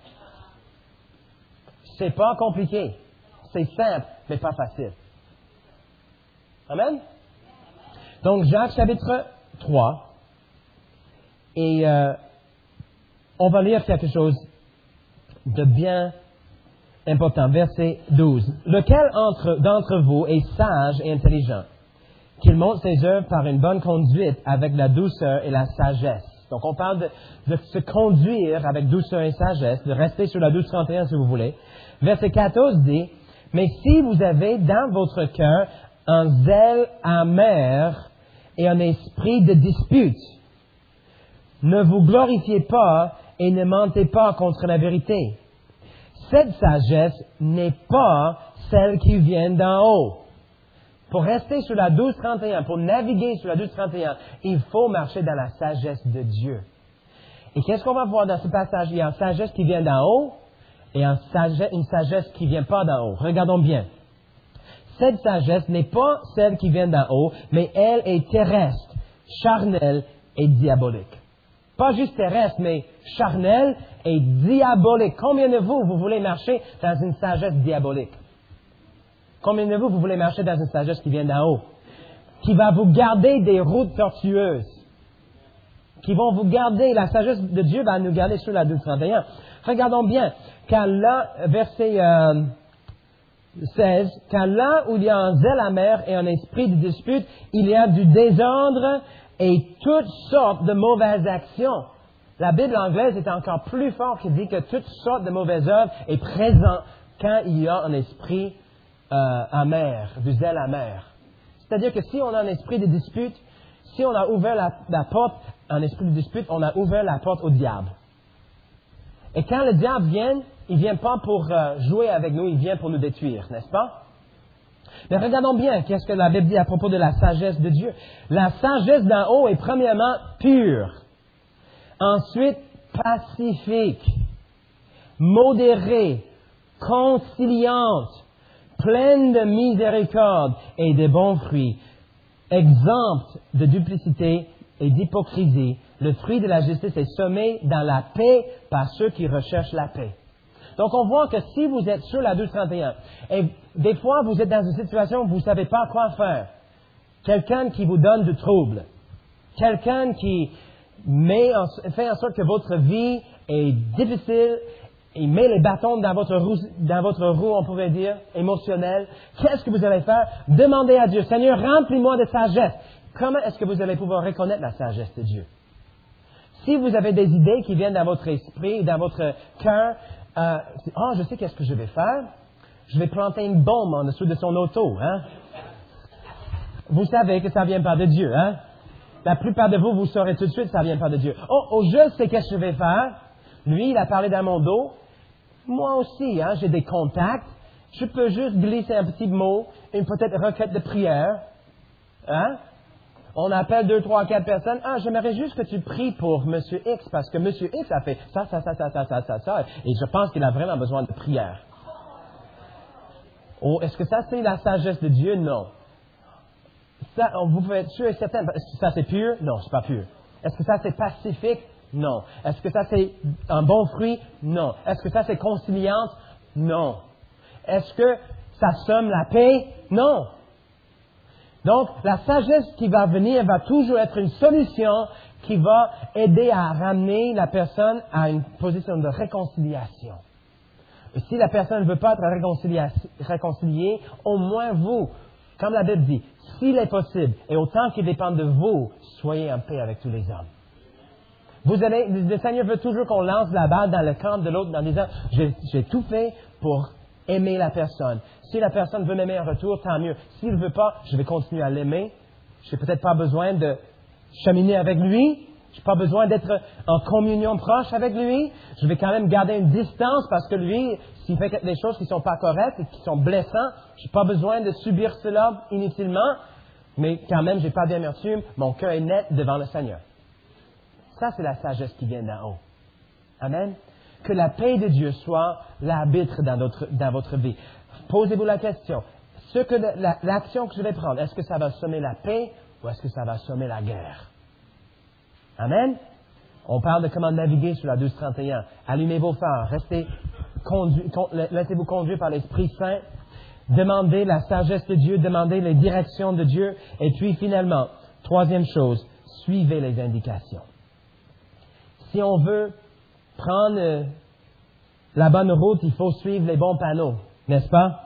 C'est pas compliqué. C'est simple, mais pas facile. Amen? Donc, Jacques chapitre 3. Et on va lire quelque chose de bien important. Verset 12. Lequel d'entre vous est sage et intelligent, qu'il montre ses œuvres par une bonne conduite avec la douceur et la sagesse. Donc, on parle de se conduire avec douceur et sagesse, de rester sur la 12-31 si vous voulez. Verset 14 dit, « Mais si vous avez dans votre cœur un zèle amer et un esprit de dispute, ne vous glorifiez pas et ne mentez pas contre la vérité. Cette sagesse n'est pas celle qui vient d'en haut. » Pour rester sur la 12-31, pour naviguer sur la 12-31, il faut marcher dans la sagesse de Dieu. Et qu'est-ce qu'on va voir dans ce passage? Il y a une sagesse qui vient d'en haut et une sagesse qui ne vient pas d'en haut. Regardons bien. Cette sagesse n'est pas celle qui vient d'en haut, mais elle est terrestre, charnelle et diabolique. Pas juste terrestre, mais charnelle et diabolique. Combien de vous voulez marcher dans une sagesse diabolique? Combien de vous voulez marcher dans une sagesse qui vient d'en haut? Qui va vous garder des routes tortueuses. Qui vont vous garder, la sagesse de Dieu va nous garder sur la 12-31. Regardons bien, car là, verset 16, car là où il y a un zèle amer et un esprit de dispute, il y a du désordre et toutes sortes de mauvaises actions. La Bible anglaise est encore plus forte qui dit que toutes sortes de mauvaises œuvres est présent quand il y a un esprit amer, du zèle amer. C'est-à-dire que si on a un esprit de dispute, si on a ouvert la porte, un esprit de dispute, on a ouvert la porte au diable. Et quand le diable vient, il vient pas pour jouer avec nous, il vient pour nous détruire, n'est-ce pas? Mais regardons bien qu'est-ce que la Bible dit à propos de la sagesse de Dieu. La sagesse d'en haut est premièrement pure, ensuite pacifique, modérée, conciliante, pleine de miséricorde et de bons fruits, exempte de duplicité et d'hypocrisie. Le fruit de la justice est semé dans la paix par ceux qui recherchent la paix. Donc, on voit que si vous êtes sur la 12-31, et des fois, vous êtes dans une situation où vous ne savez pas quoi faire, quelqu'un qui vous donne du trouble, quelqu'un qui fait en sorte que votre vie est difficile, il met les bâtons dans votre roue, on pourrait dire, émotionnelle, qu'est-ce que vous allez faire? Demandez à Dieu, Seigneur, remplis-moi de sagesse. Comment est-ce que vous allez pouvoir reconnaître la sagesse de Dieu? Si vous avez des idées qui viennent dans votre esprit, dans votre cœur, je sais qu'est-ce que je vais faire. Je vais planter une bombe en dessous de son auto, hein? vous savez que ça vient pas de Dieu, hein? La plupart de vous, vous saurez tout de suite que ça vient pas de Dieu. Oh, je sais qu'est-ce que je vais faire. Lui, il a parlé dans mon dos. Moi aussi, hein, j'ai des contacts. Je peux juste glisser un petit mot, une peut-être requête de prière. Hein? On appelle 2, 3, 4 personnes. Ah, j'aimerais juste que tu pries pour Monsieur X parce que Monsieur X a fait ça. Et je pense qu'il a vraiment besoin de prière. Oh, est-ce que ça c'est la sagesse de Dieu? Non. Ça, vous pouvez être sûr et certain. Est-ce que ça c'est pur? Non, c'est pas pur. Est-ce que ça c'est pacifique? Non. Est-ce que ça c'est un bon fruit? Non. Est-ce que ça c'est conciliance? Non. Est-ce que ça somme la paix? Non. Donc, la sagesse qui va venir va toujours être une solution qui va aider à ramener la personne à une position de réconciliation. Et si la personne ne veut pas être réconciliée, au moins vous, comme la Bible dit, s'il est possible, et autant qu'il dépend de vous, soyez en paix avec tous les hommes. Le Seigneur veut toujours qu'on lance la balle dans le camp de l'autre en disant, j'ai tout fait pour aimer la personne. Si la personne veut m'aimer en retour, tant mieux. S'il ne veut pas, je vais continuer à l'aimer. Je n'ai peut-être pas besoin de cheminer avec lui. Je n'ai pas besoin d'être en communion proche avec lui. Je vais quand même garder une distance parce que lui, s'il fait des choses qui ne sont pas correctes et qui sont blessantes, je n'ai pas besoin de subir cela inutilement. Mais quand même, je n'ai pas d'amertume. Mon cœur est net devant le Seigneur. Ça, c'est la sagesse qui vient d'en haut. Amen. Que la paix de Dieu soit l'arbitre dans votre vie. Posez-vous la question. L'action que je vais prendre, est-ce que ça va semer la paix ou est-ce que ça va semer la guerre? Amen. On parle de comment naviguer sur la 1231. Allumez vos phares. Laissez-vous conduire par l'Esprit Saint. Demandez la sagesse de Dieu. Demandez les directions de Dieu. Et puis finalement, troisième chose, suivez les indications. Si on veut prendre la bonne route, il faut suivre les bons panneaux, n'est-ce pas?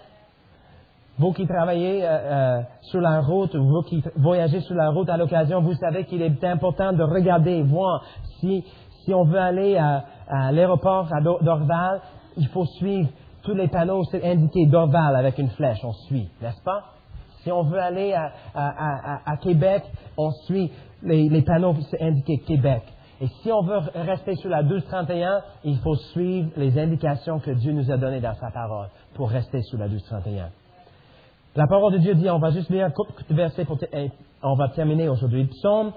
Vous qui travaillez sur la route, vous qui voyagez sur la route à l'occasion, vous savez qu'il est important de regarder et voir si on veut aller à l'aéroport à Dorval, il faut suivre tous les panneaux indiqués Dorval avec une flèche, on suit, n'est-ce pas? Si on veut aller à Québec, on suit les panneaux indiqués Québec. Et si on veut rester sur la 1231, il faut suivre les indications que Dieu nous a données dans sa parole pour rester sur la 1231. La parole de Dieu dit, on va juste lire un couple de versets et on va terminer aujourd'hui. Psaume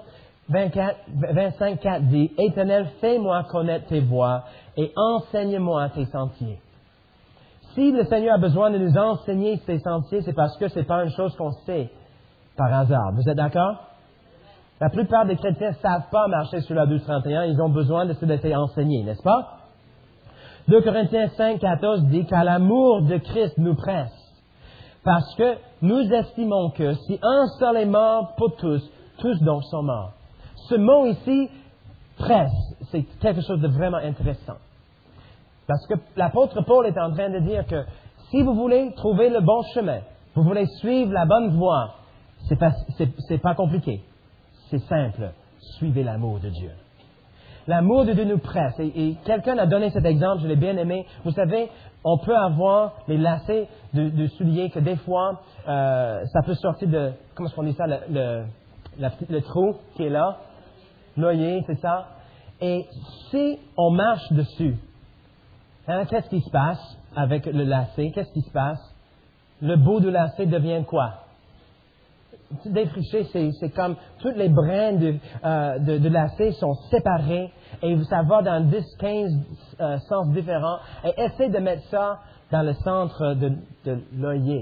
25:4 dit, Éternel, fais-moi connaître tes voies et enseigne-moi tes sentiers. Si le Seigneur a besoin de nous enseigner ses sentiers, c'est parce que ce n'est pas une chose qu'on sait par hasard. Vous êtes d'accord? La plupart des chrétiens ne savent pas marcher sur la 1231, ils ont besoin de se laisser enseigner, n'est-ce pas? 2 Corinthiens 5:14 dit qu'à l'amour de Christ nous presse, parce que nous estimons que si un seul est mort pour tous, tous donc sont morts. Ce mot ici, presse, c'est quelque chose de vraiment intéressant. Parce que l'apôtre Paul est en train de dire que si vous voulez trouver le bon chemin, vous voulez suivre la bonne voie, c'est pas compliqué. C'est simple. Suivez l'amour de Dieu. L'amour de Dieu nous presse. Et quelqu'un a donné cet exemple, je l'ai bien aimé. Vous savez, on peut avoir les lacets de souliers que des fois, ça peut sortir de, comment est-ce qu'on dit ça, le trou qui est là. L'oeillet, c'est ça. Et si on marche dessus, hein, qu'est-ce qui se passe avec le lacet? Qu'est-ce qui se passe? Le bout du lacet devient quoi? Défriché, c'est comme toutes les brins de lacets sont séparés et ça va dans 10, 15 sens différents. Et essaie de mettre ça dans le centre de l'oeillet.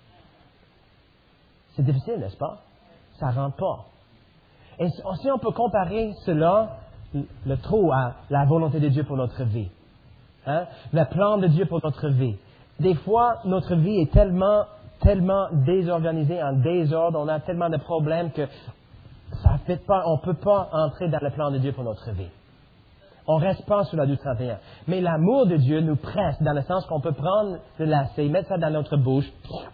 C'est difficile, n'est-ce pas? Ça ne rentre pas. Et si on peut comparer cela, le trou à la volonté de Dieu pour notre vie, hein? Le plan de Dieu pour notre vie. Des fois, notre vie est tellement désorganisé, en désordre, on a tellement de problèmes que ça fait pas, on ne peut pas entrer dans le plan de Dieu pour notre vie. On ne reste pas sur la 1231. Mais l'amour de Dieu nous presse dans le sens qu'on peut prendre le lacet, mettre ça dans notre bouche,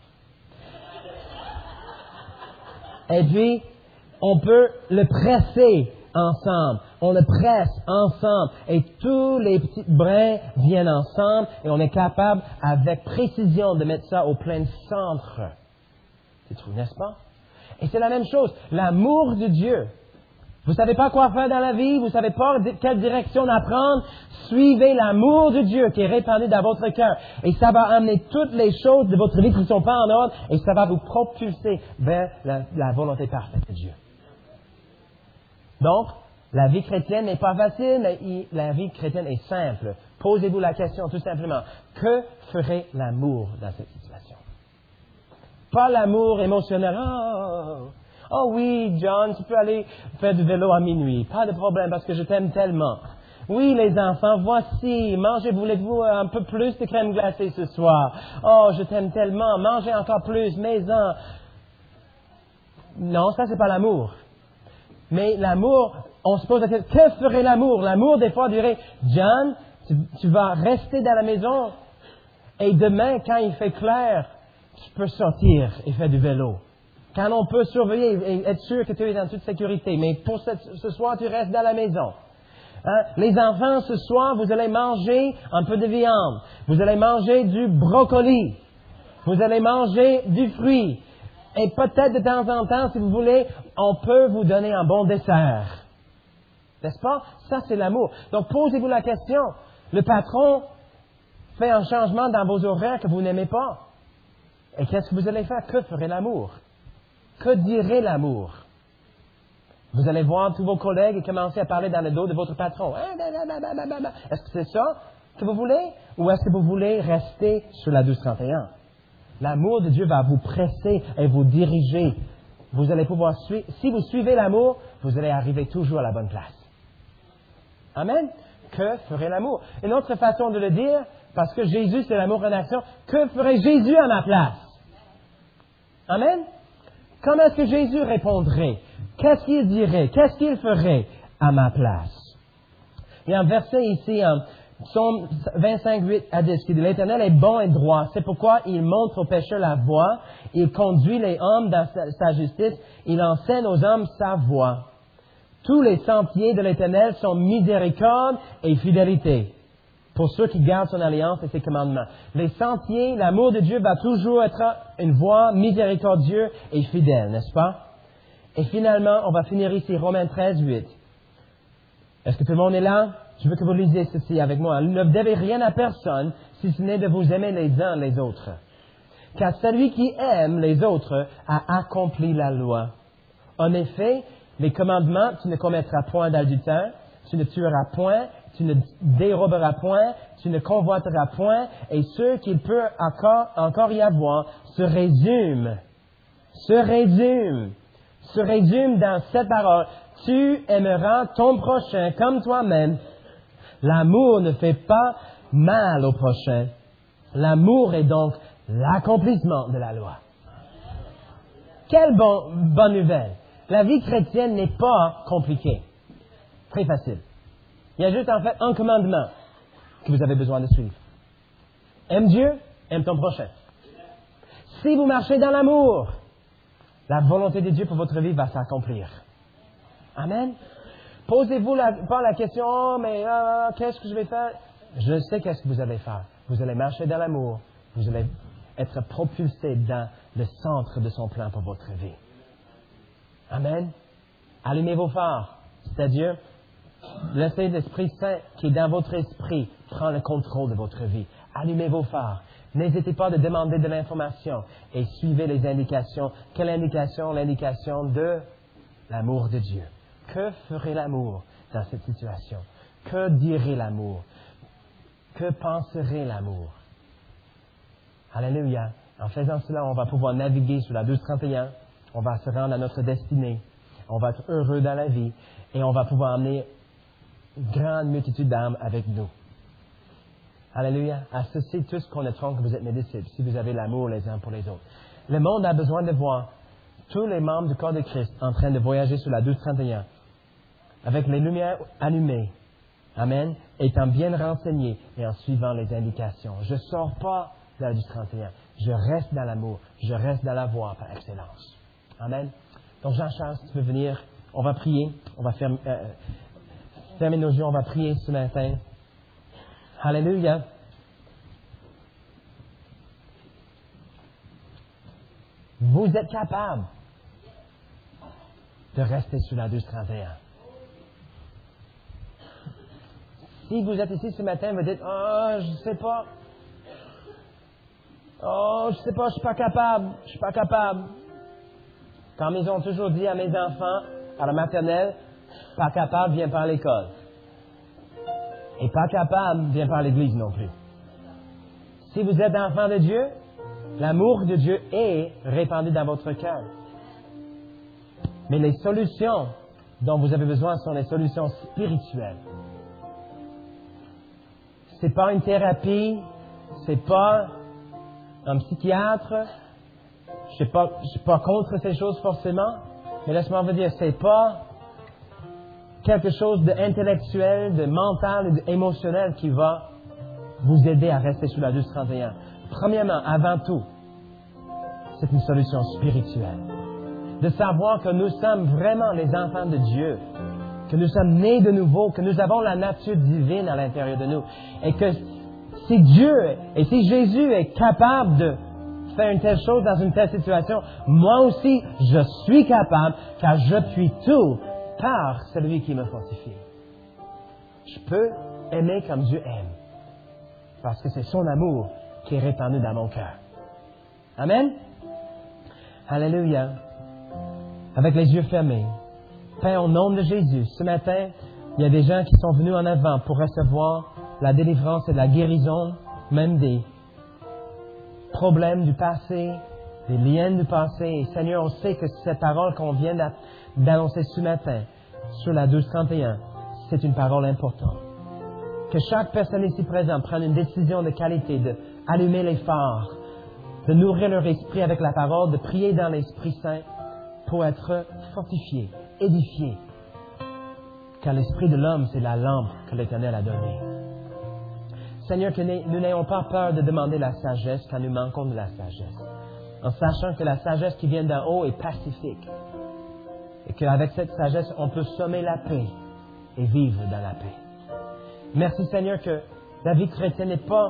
et puis on peut le presser ensemble. On le presse ensemble et tous les petits brins viennent ensemble et on est capable avec précision de mettre ça au plein centre. C'est tout, n'est-ce pas? Et c'est la même chose. L'amour de Dieu. Vous ne savez pas quoi faire dans la vie, vous ne savez pas quelle direction apprendre. Suivez l'amour de Dieu qui est répandu dans votre cœur. Et ça va amener toutes les choses de votre vie qui ne sont pas en ordre et ça va vous propulser vers la volonté parfaite de Dieu. Donc, la vie chrétienne n'est pas facile, mais la vie chrétienne est simple. Posez-vous la question tout simplement. Que ferait l'amour dans cette situation? Pas l'amour émotionnel. Oh oui, John, tu peux aller faire du vélo à minuit. Pas de problème parce que je t'aime tellement. Oui, les enfants, voici, voulez-vous un peu plus de crème glacée ce soir? Oh, je t'aime tellement, mangez encore plus, maison. Non, ça c'est pas l'amour. Mais l'amour, on se pose la question, que ferait l'amour? L'amour, des fois, dirait, John, tu vas rester dans la maison et demain, quand il fait clair, tu peux sortir et faire du vélo. Quand on peut surveiller et être sûr que tu es en toute sécurité. Mais pour ce soir, tu restes dans la maison. Hein? Les enfants, ce soir, vous allez manger un peu de viande. Vous allez manger du brocoli. Vous allez manger du fruit. Et peut-être de temps en temps, si vous voulez, on peut vous donner un bon dessert. N'est-ce pas? Ça, c'est l'amour. Donc, posez-vous la question. Le patron fait un changement dans vos horaires que vous n'aimez pas. Et qu'est-ce que vous allez faire? Que ferait l'amour? Que dirait l'amour? Vous allez voir tous vos collègues et commencer à parler dans le dos de votre patron. Est-ce que c'est ça que vous voulez? Ou est-ce que vous voulez rester sur la 1231? L'amour de Dieu va vous presser et vous diriger. Vous allez pouvoir suivre. Si vous suivez l'amour, vous allez arriver toujours à la bonne place. Amen? Que ferait l'amour? Une autre façon de le dire, parce que Jésus c'est l'amour en action, que ferait Jésus à ma place? Amen? Comment est-ce que Jésus répondrait? Qu'est-ce qu'il dirait? Qu'est-ce qu'il ferait à ma place? Il y a un verset ici, Psaume 25, 8 à 10, qui dit, l'Éternel est bon et droit. C'est pourquoi il montre aux pécheurs la voie. Il conduit les hommes dans sa justice. Il enseigne aux hommes sa voie. Tous les sentiers de l'Éternel sont miséricorde et fidélité pour ceux qui gardent son alliance et ses commandements. Les sentiers, l'amour de Dieu va toujours être une voie miséricordieuse et fidèle, n'est-ce pas? Et finalement, on va finir ici, Romains 13, 8. Est-ce que tout le monde est là? Je veux que vous lisiez ceci avec moi. Ne devez rien à personne, si ce n'est de vous aimer les uns les autres. Car celui qui aime les autres a accompli la loi. En effet, les commandements, tu ne commettras point d'adultère, tu ne tueras point, tu ne déroberas point, tu ne convoiteras point, et ce qu'il peut encore y avoir se résume dans cette parole. Tu aimeras ton prochain comme toi-même. L'amour ne fait pas mal au prochain. L'amour est donc l'accomplissement de la loi. Quelle bonne nouvelle! La vie chrétienne n'est pas compliquée. Très facile. Il y a juste en fait un commandement que vous avez besoin de suivre. Aime Dieu, aime ton prochain. Si vous marchez dans l'amour, la volonté de Dieu pour votre vie va s'accomplir. Amen. Posez-vous pas la question, oh, mais qu'est-ce que je vais faire? Je sais qu'est-ce que vous allez faire. Vous allez marcher dans l'amour. Vous allez être propulsé dans le centre de son plan pour votre vie. Amen. Allumez vos phares. C'est-à-dire, laissez l'Esprit Saint qui est dans votre esprit prendre le contrôle de votre vie. Allumez vos phares. N'hésitez pas de demander de l'information et suivez les indications. Quelle indication? L'indication de l'amour de Dieu. Que ferait l'amour dans cette situation? Que dirait l'amour? Que penserait l'amour? Alléluia. En faisant cela, on va pouvoir naviguer sur la 1231. On va se rendre à notre destinée. On va être heureux dans la vie. Et on va pouvoir amener une grande multitude d'âmes avec nous. Alléluia. À ceci, tous connaîtront que vous êtes mes disciples, si vous avez l'amour les uns pour les autres. Le monde a besoin de voir tous les membres du corps de Christ en train de voyager sur la 1231, avec les lumières allumées. Amen. Étant bien renseignés et en suivant les indications. Je ne sors pas de la 1231. Je reste dans l'amour. Je reste dans la voie par excellence. Amen. Donc Jean-Charles, si tu peux venir, on va prier. On va fermer nos yeux. On va prier ce matin. Alléluia. Vous êtes capable. de rester sur la 1231. Si vous êtes ici ce matin, vous dites, oh, je sais pas. Oh, je sais pas, je suis pas capable. Comme ils ont toujours dit à mes enfants, à la maternelle, pas capable vient par l'école. Et pas capable vient par l'église non plus. Si vous êtes enfant de Dieu, l'amour de Dieu est répandu dans votre cœur. Mais les solutions dont vous avez besoin sont les solutions spirituelles. C'est pas une thérapie, c'est pas un psychiatre. Je suis pas contre ces choses forcément, mais laisse-moi vous dire, c'est pas quelque chose d'intellectuel, de mental, d'émotionnel qui va vous aider à rester sur la 1231. Premièrement, avant tout, c'est une solution spirituelle. De savoir que nous sommes vraiment les enfants de Dieu, que nous sommes nés de nouveau, que nous avons la nature divine à l'intérieur de nous, et que si Dieu et si Jésus est capable de faire une telle chose dans une telle situation, moi aussi, je suis capable, car je puis tout par celui qui me fortifie. Je peux aimer comme Dieu aime, parce que c'est son amour qui est répandu dans mon cœur. Amen? Alléluia. Avec les yeux fermés. Père, au nom de Jésus, ce matin, il y a des gens qui sont venus en avant pour recevoir la délivrance et la guérison, même des problèmes du passé, des liens du passé. Et Seigneur, on sait que cette parole qu'on vient d'annoncer ce matin sur la 1231, c'est une parole importante. Que chaque personne ici présente prenne une décision de qualité, d'allumer les phares, de nourrir leur esprit avec la parole, de prier dans l'Esprit Saint pour être fortifié, édifié. Car l'esprit de l'homme, c'est la lampe que l'Éternel a donnée. Seigneur, que nous n'ayons pas peur de demander la sagesse quand nous manquons de la sagesse. En sachant que la sagesse qui vient d'en haut est pacifique. Et qu'avec cette sagesse, on peut sommer la paix et vivre dans la paix. Merci Seigneur que la vie chrétienne n'est pas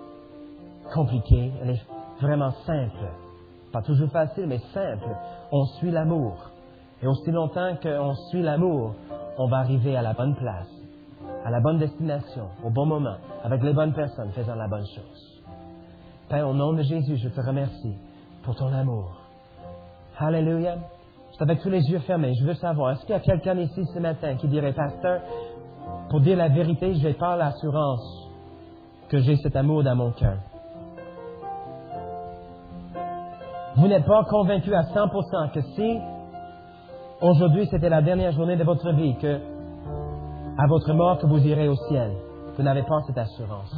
compliquée, elle est vraiment simple. Pas toujours facile, mais simple. On suit l'amour. Et aussi longtemps qu'on suit l'amour, on va arriver à la bonne place, à la bonne destination, au bon moment, avec les bonnes personnes faisant la bonne chose. Père, au nom de Jésus, je te remercie pour ton amour. Alléluia. C'est avec tous les yeux fermés. Je veux savoir, est-ce qu'il y a quelqu'un ici ce matin qui dirait, Pasteur, pour dire la vérité, je n'ai pas l'assurance que j'ai cet amour dans mon cœur. Vous n'êtes pas convaincu à 100% que si aujourd'hui c'était la dernière journée de votre vie, que à votre mort que vous irez au ciel, vous n'avez pas cette assurance.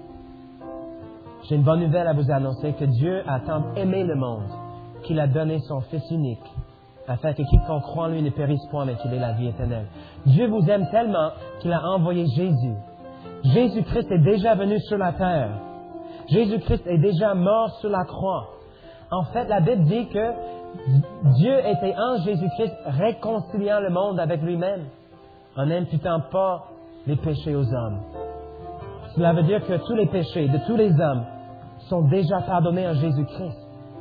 J'ai une bonne nouvelle à vous annoncer, que Dieu a tant aimé le monde qu'il a donné son Fils unique, afin que quiconque croit en lui ne périsse point, mais qu'il ait la vie éternelle. Dieu vous aime tellement qu'il a envoyé Jésus. Jésus-Christ est déjà venu sur la terre. Jésus-Christ est déjà mort sur la croix. En fait, la Bible dit que Dieu était en Jésus-Christ réconciliant le monde avec lui-même, en n'imputant pas les péchés aux hommes. Cela veut dire que tous les péchés de tous les hommes sont déjà pardonnés en Jésus-Christ.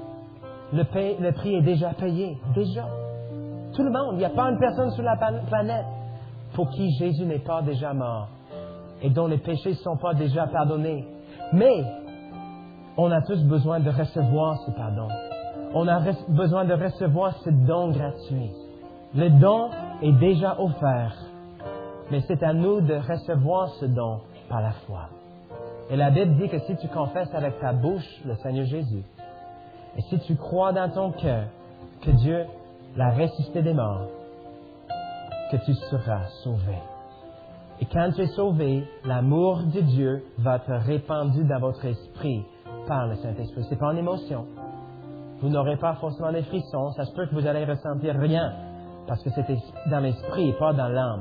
Le prix est déjà payé, déjà. Tout le monde, il n'y a pas une personne sur la planète pour qui Jésus n'est pas déjà mort et dont les péchés ne sont pas déjà pardonnés. Mais on a tous besoin de recevoir ce pardon. On a besoin de recevoir ce don gratuit. Le don est déjà offert, mais c'est à nous de recevoir ce don par la foi. Et la Bible dit que si tu confesses avec ta bouche le Seigneur Jésus, et si tu crois dans ton cœur que Dieu l'a ressuscité des morts, que tu seras sauvé. Et quand tu es sauvé, l'amour de Dieu va être répandu dans votre esprit par le Saint-Esprit. Ce n'est pas une émotion. Vous n'aurez pas forcément des frissons. Ça se peut que vous allez ressentir rien, parce que c'était dans l'esprit et pas dans l'âme.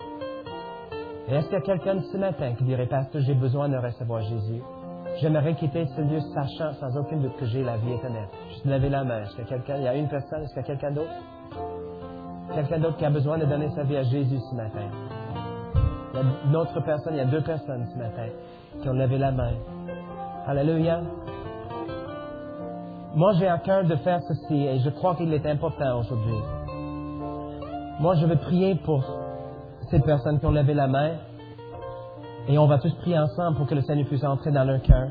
Et est-ce qu'il y a quelqu'un ce matin qui dirait, Pasteur, j'ai besoin de recevoir Jésus? J'aimerais quitter ce lieu sachant sans aucune doute que j'ai la vie éternelle. Juste lever la main. Est-ce qu'il y a quelqu'un? Il y a une personne. Est-ce qu'il y a quelqu'un d'autre? Quelqu'un d'autre qui a besoin de donner sa vie à Jésus ce matin? Il y a une autre personne, il y a deux personnes ce matin qui ont levé la main. Alléluia. Moi, j'ai à cœur de faire ceci et je crois qu'il est important aujourd'hui. moi, je veux prier pour ces personnes qui ont levé la main. Et on va tous prier ensemble pour que le Seigneur puisse entrer dans leur cœur.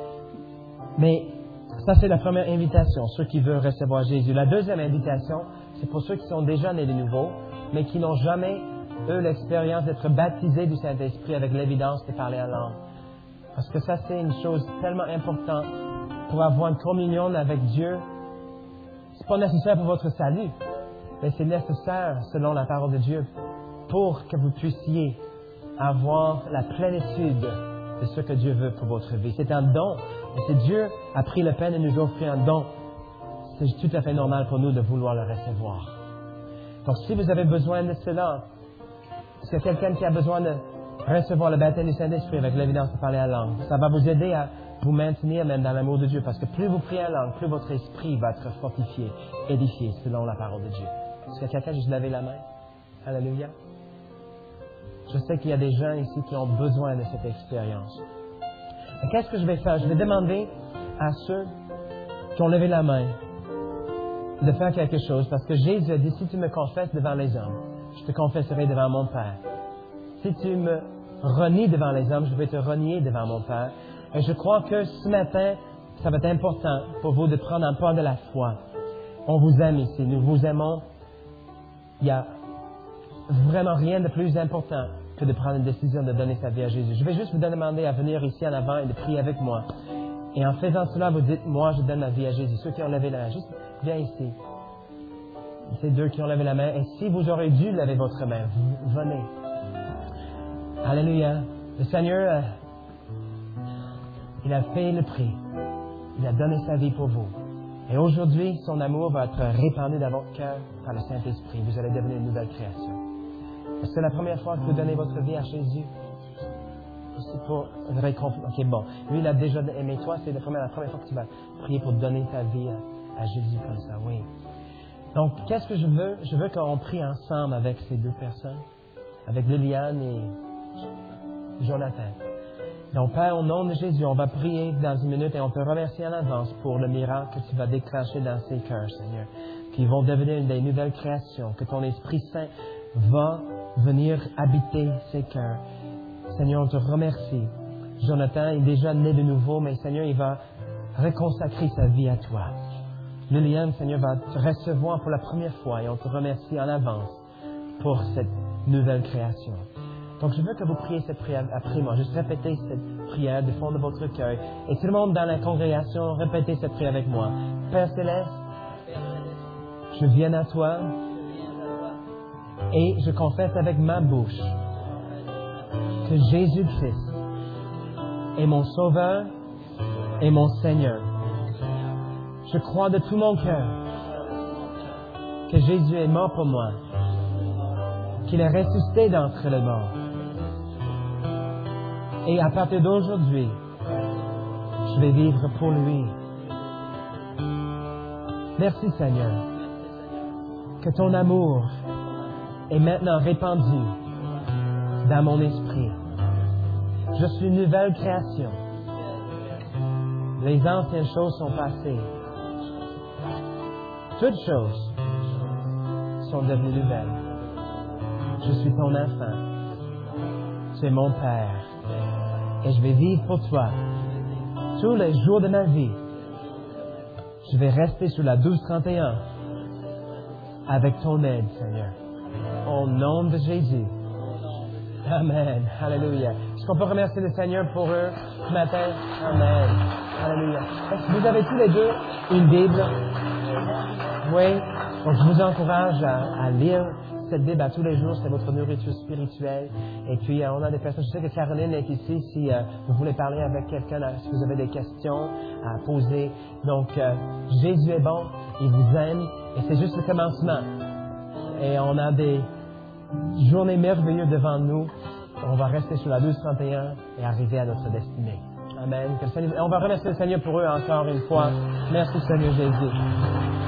Mais ça, c'est la première invitation, ceux qui veulent recevoir Jésus. La deuxième invitation, c'est pour ceux qui sont déjà nés de nouveau, mais qui n'ont jamais eu l'expérience d'être baptisés du Saint-Esprit avec l'évidence de parler en langue. Parce que ça, c'est une chose tellement importante pour avoir une communion avec Dieu. C'est pas nécessaire pour votre salut, mais c'est nécessaire, selon la parole de Dieu, pour que vous puissiez avoir la plénitude de ce que Dieu veut pour votre vie. C'est un don. Et si Dieu a pris la peine de nous offrir un don, c'est tout à fait normal pour nous de vouloir le recevoir. Donc, si vous avez besoin de cela, s'il y a quelqu'un qui a besoin de recevoir le baptême du Saint-Esprit avec l'évidence de parler la langue, ça va vous aider à vous maintenir même dans l'amour de Dieu, parce que plus vous priez en langue, plus votre esprit va être fortifié, édifié selon la parole de Dieu. Est-ce qu'il y a quelqu'un juste lever la main? Alléluia. Je sais qu'il y a des gens ici qui ont besoin de cette expérience. Et qu'est-ce que je vais faire? Je vais demander à ceux qui ont levé la main de faire quelque chose, parce que Jésus a dit, si tu me confesses devant les hommes, je te confesserai devant mon Père. Si tu me renies devant les hommes, je vais te renier devant mon Père. Et je crois que ce matin, ça va être important pour vous de prendre un pas de la foi. On vous aime ici, nous vous aimons. Il n'y a vraiment rien de plus important que de prendre une décision de donner sa vie à Jésus. Je vais juste vous demander à venir ici en avant et de prier avec moi. Et en faisant cela, vous dites, moi, je donne ma vie à Jésus. Ceux qui ont levé la main, juste viens ici. C'est deux qui ont levé la main. Et si vous aurez dû lever votre main, venez. Alléluia. Le Seigneur, il a payé le prix. Il a donné sa vie pour vous. Et aujourd'hui, son amour va être répandu dans votre cœur par le Saint-Esprit. Vous allez devenir une nouvelle création. Est-ce que c'est la première fois que vous donnez votre vie à Jésus? C'est pour une récompense. Ok, bon. Lui, il a déjà aimé toi. C'est la première fois que tu vas prier pour donner ta vie à Jésus comme ça. Oui. Donc, qu'est-ce que je veux? Je veux qu'on prie ensemble avec ces deux personnes, avec Liliane et Jonathan. Donc, Père, au nom de Jésus, on va prier dans une minute et on te remercie en avance pour le miracle que tu vas déclencher dans ces cœurs, Seigneur, qui vont devenir des nouvelles créations, que ton Esprit Saint va venir habiter ces cœurs. Seigneur, on te remercie. Jonathan est déjà né de nouveau, mais Seigneur, il va reconsacrer sa vie à toi. Liliane, Seigneur, va te recevoir pour la première fois et on te remercie en avance pour cette nouvelle création. Donc, je veux que vous priez cette prière après moi. Juste répétez cette prière du fond de votre cœur. Et tout le monde dans la congrégation, répétez cette prière avec moi. Père Céleste, je viens à toi et je confesse avec ma bouche que Jésus-Christ est mon Sauveur et mon Seigneur. Je crois de tout mon cœur que Jésus est mort pour moi, qu'il est ressuscité d'entre les morts. Et à partir d'aujourd'hui, je vais vivre pour lui. Merci Seigneur, que ton amour est maintenant répandu dans mon esprit. Je suis une nouvelle création. Les anciennes choses sont passées. Toutes choses sont devenues nouvelles. Je suis ton enfant. Tu es mon Père. Et je vais vivre pour toi tous les jours de ma vie. Je vais rester sur la 1231 avec ton aide, Seigneur. Au nom de Jésus. Amen. Alléluia. Est-ce qu'on peut remercier le Seigneur pour eux ce matin? Amen. Alléluia. Est-ce que vous avez tous les deux une Bible? Oui. Donc, je vous encourage à lire cette Bible à tous les jours. C'est votre nourriture spirituelle. Et puis, on a des personnes. Je sais que Caroline est ici. Si vous voulez parler avec quelqu'un, si vous avez des questions à poser. Donc, Jésus est bon. Il vous aime. Et c'est juste le commencement. Et on a des journées merveilleuses devant nous. On va rester sur la 1231 et arriver à notre destinée. Amen. On va remercier le Seigneur pour eux encore une fois. Merci Seigneur Jésus.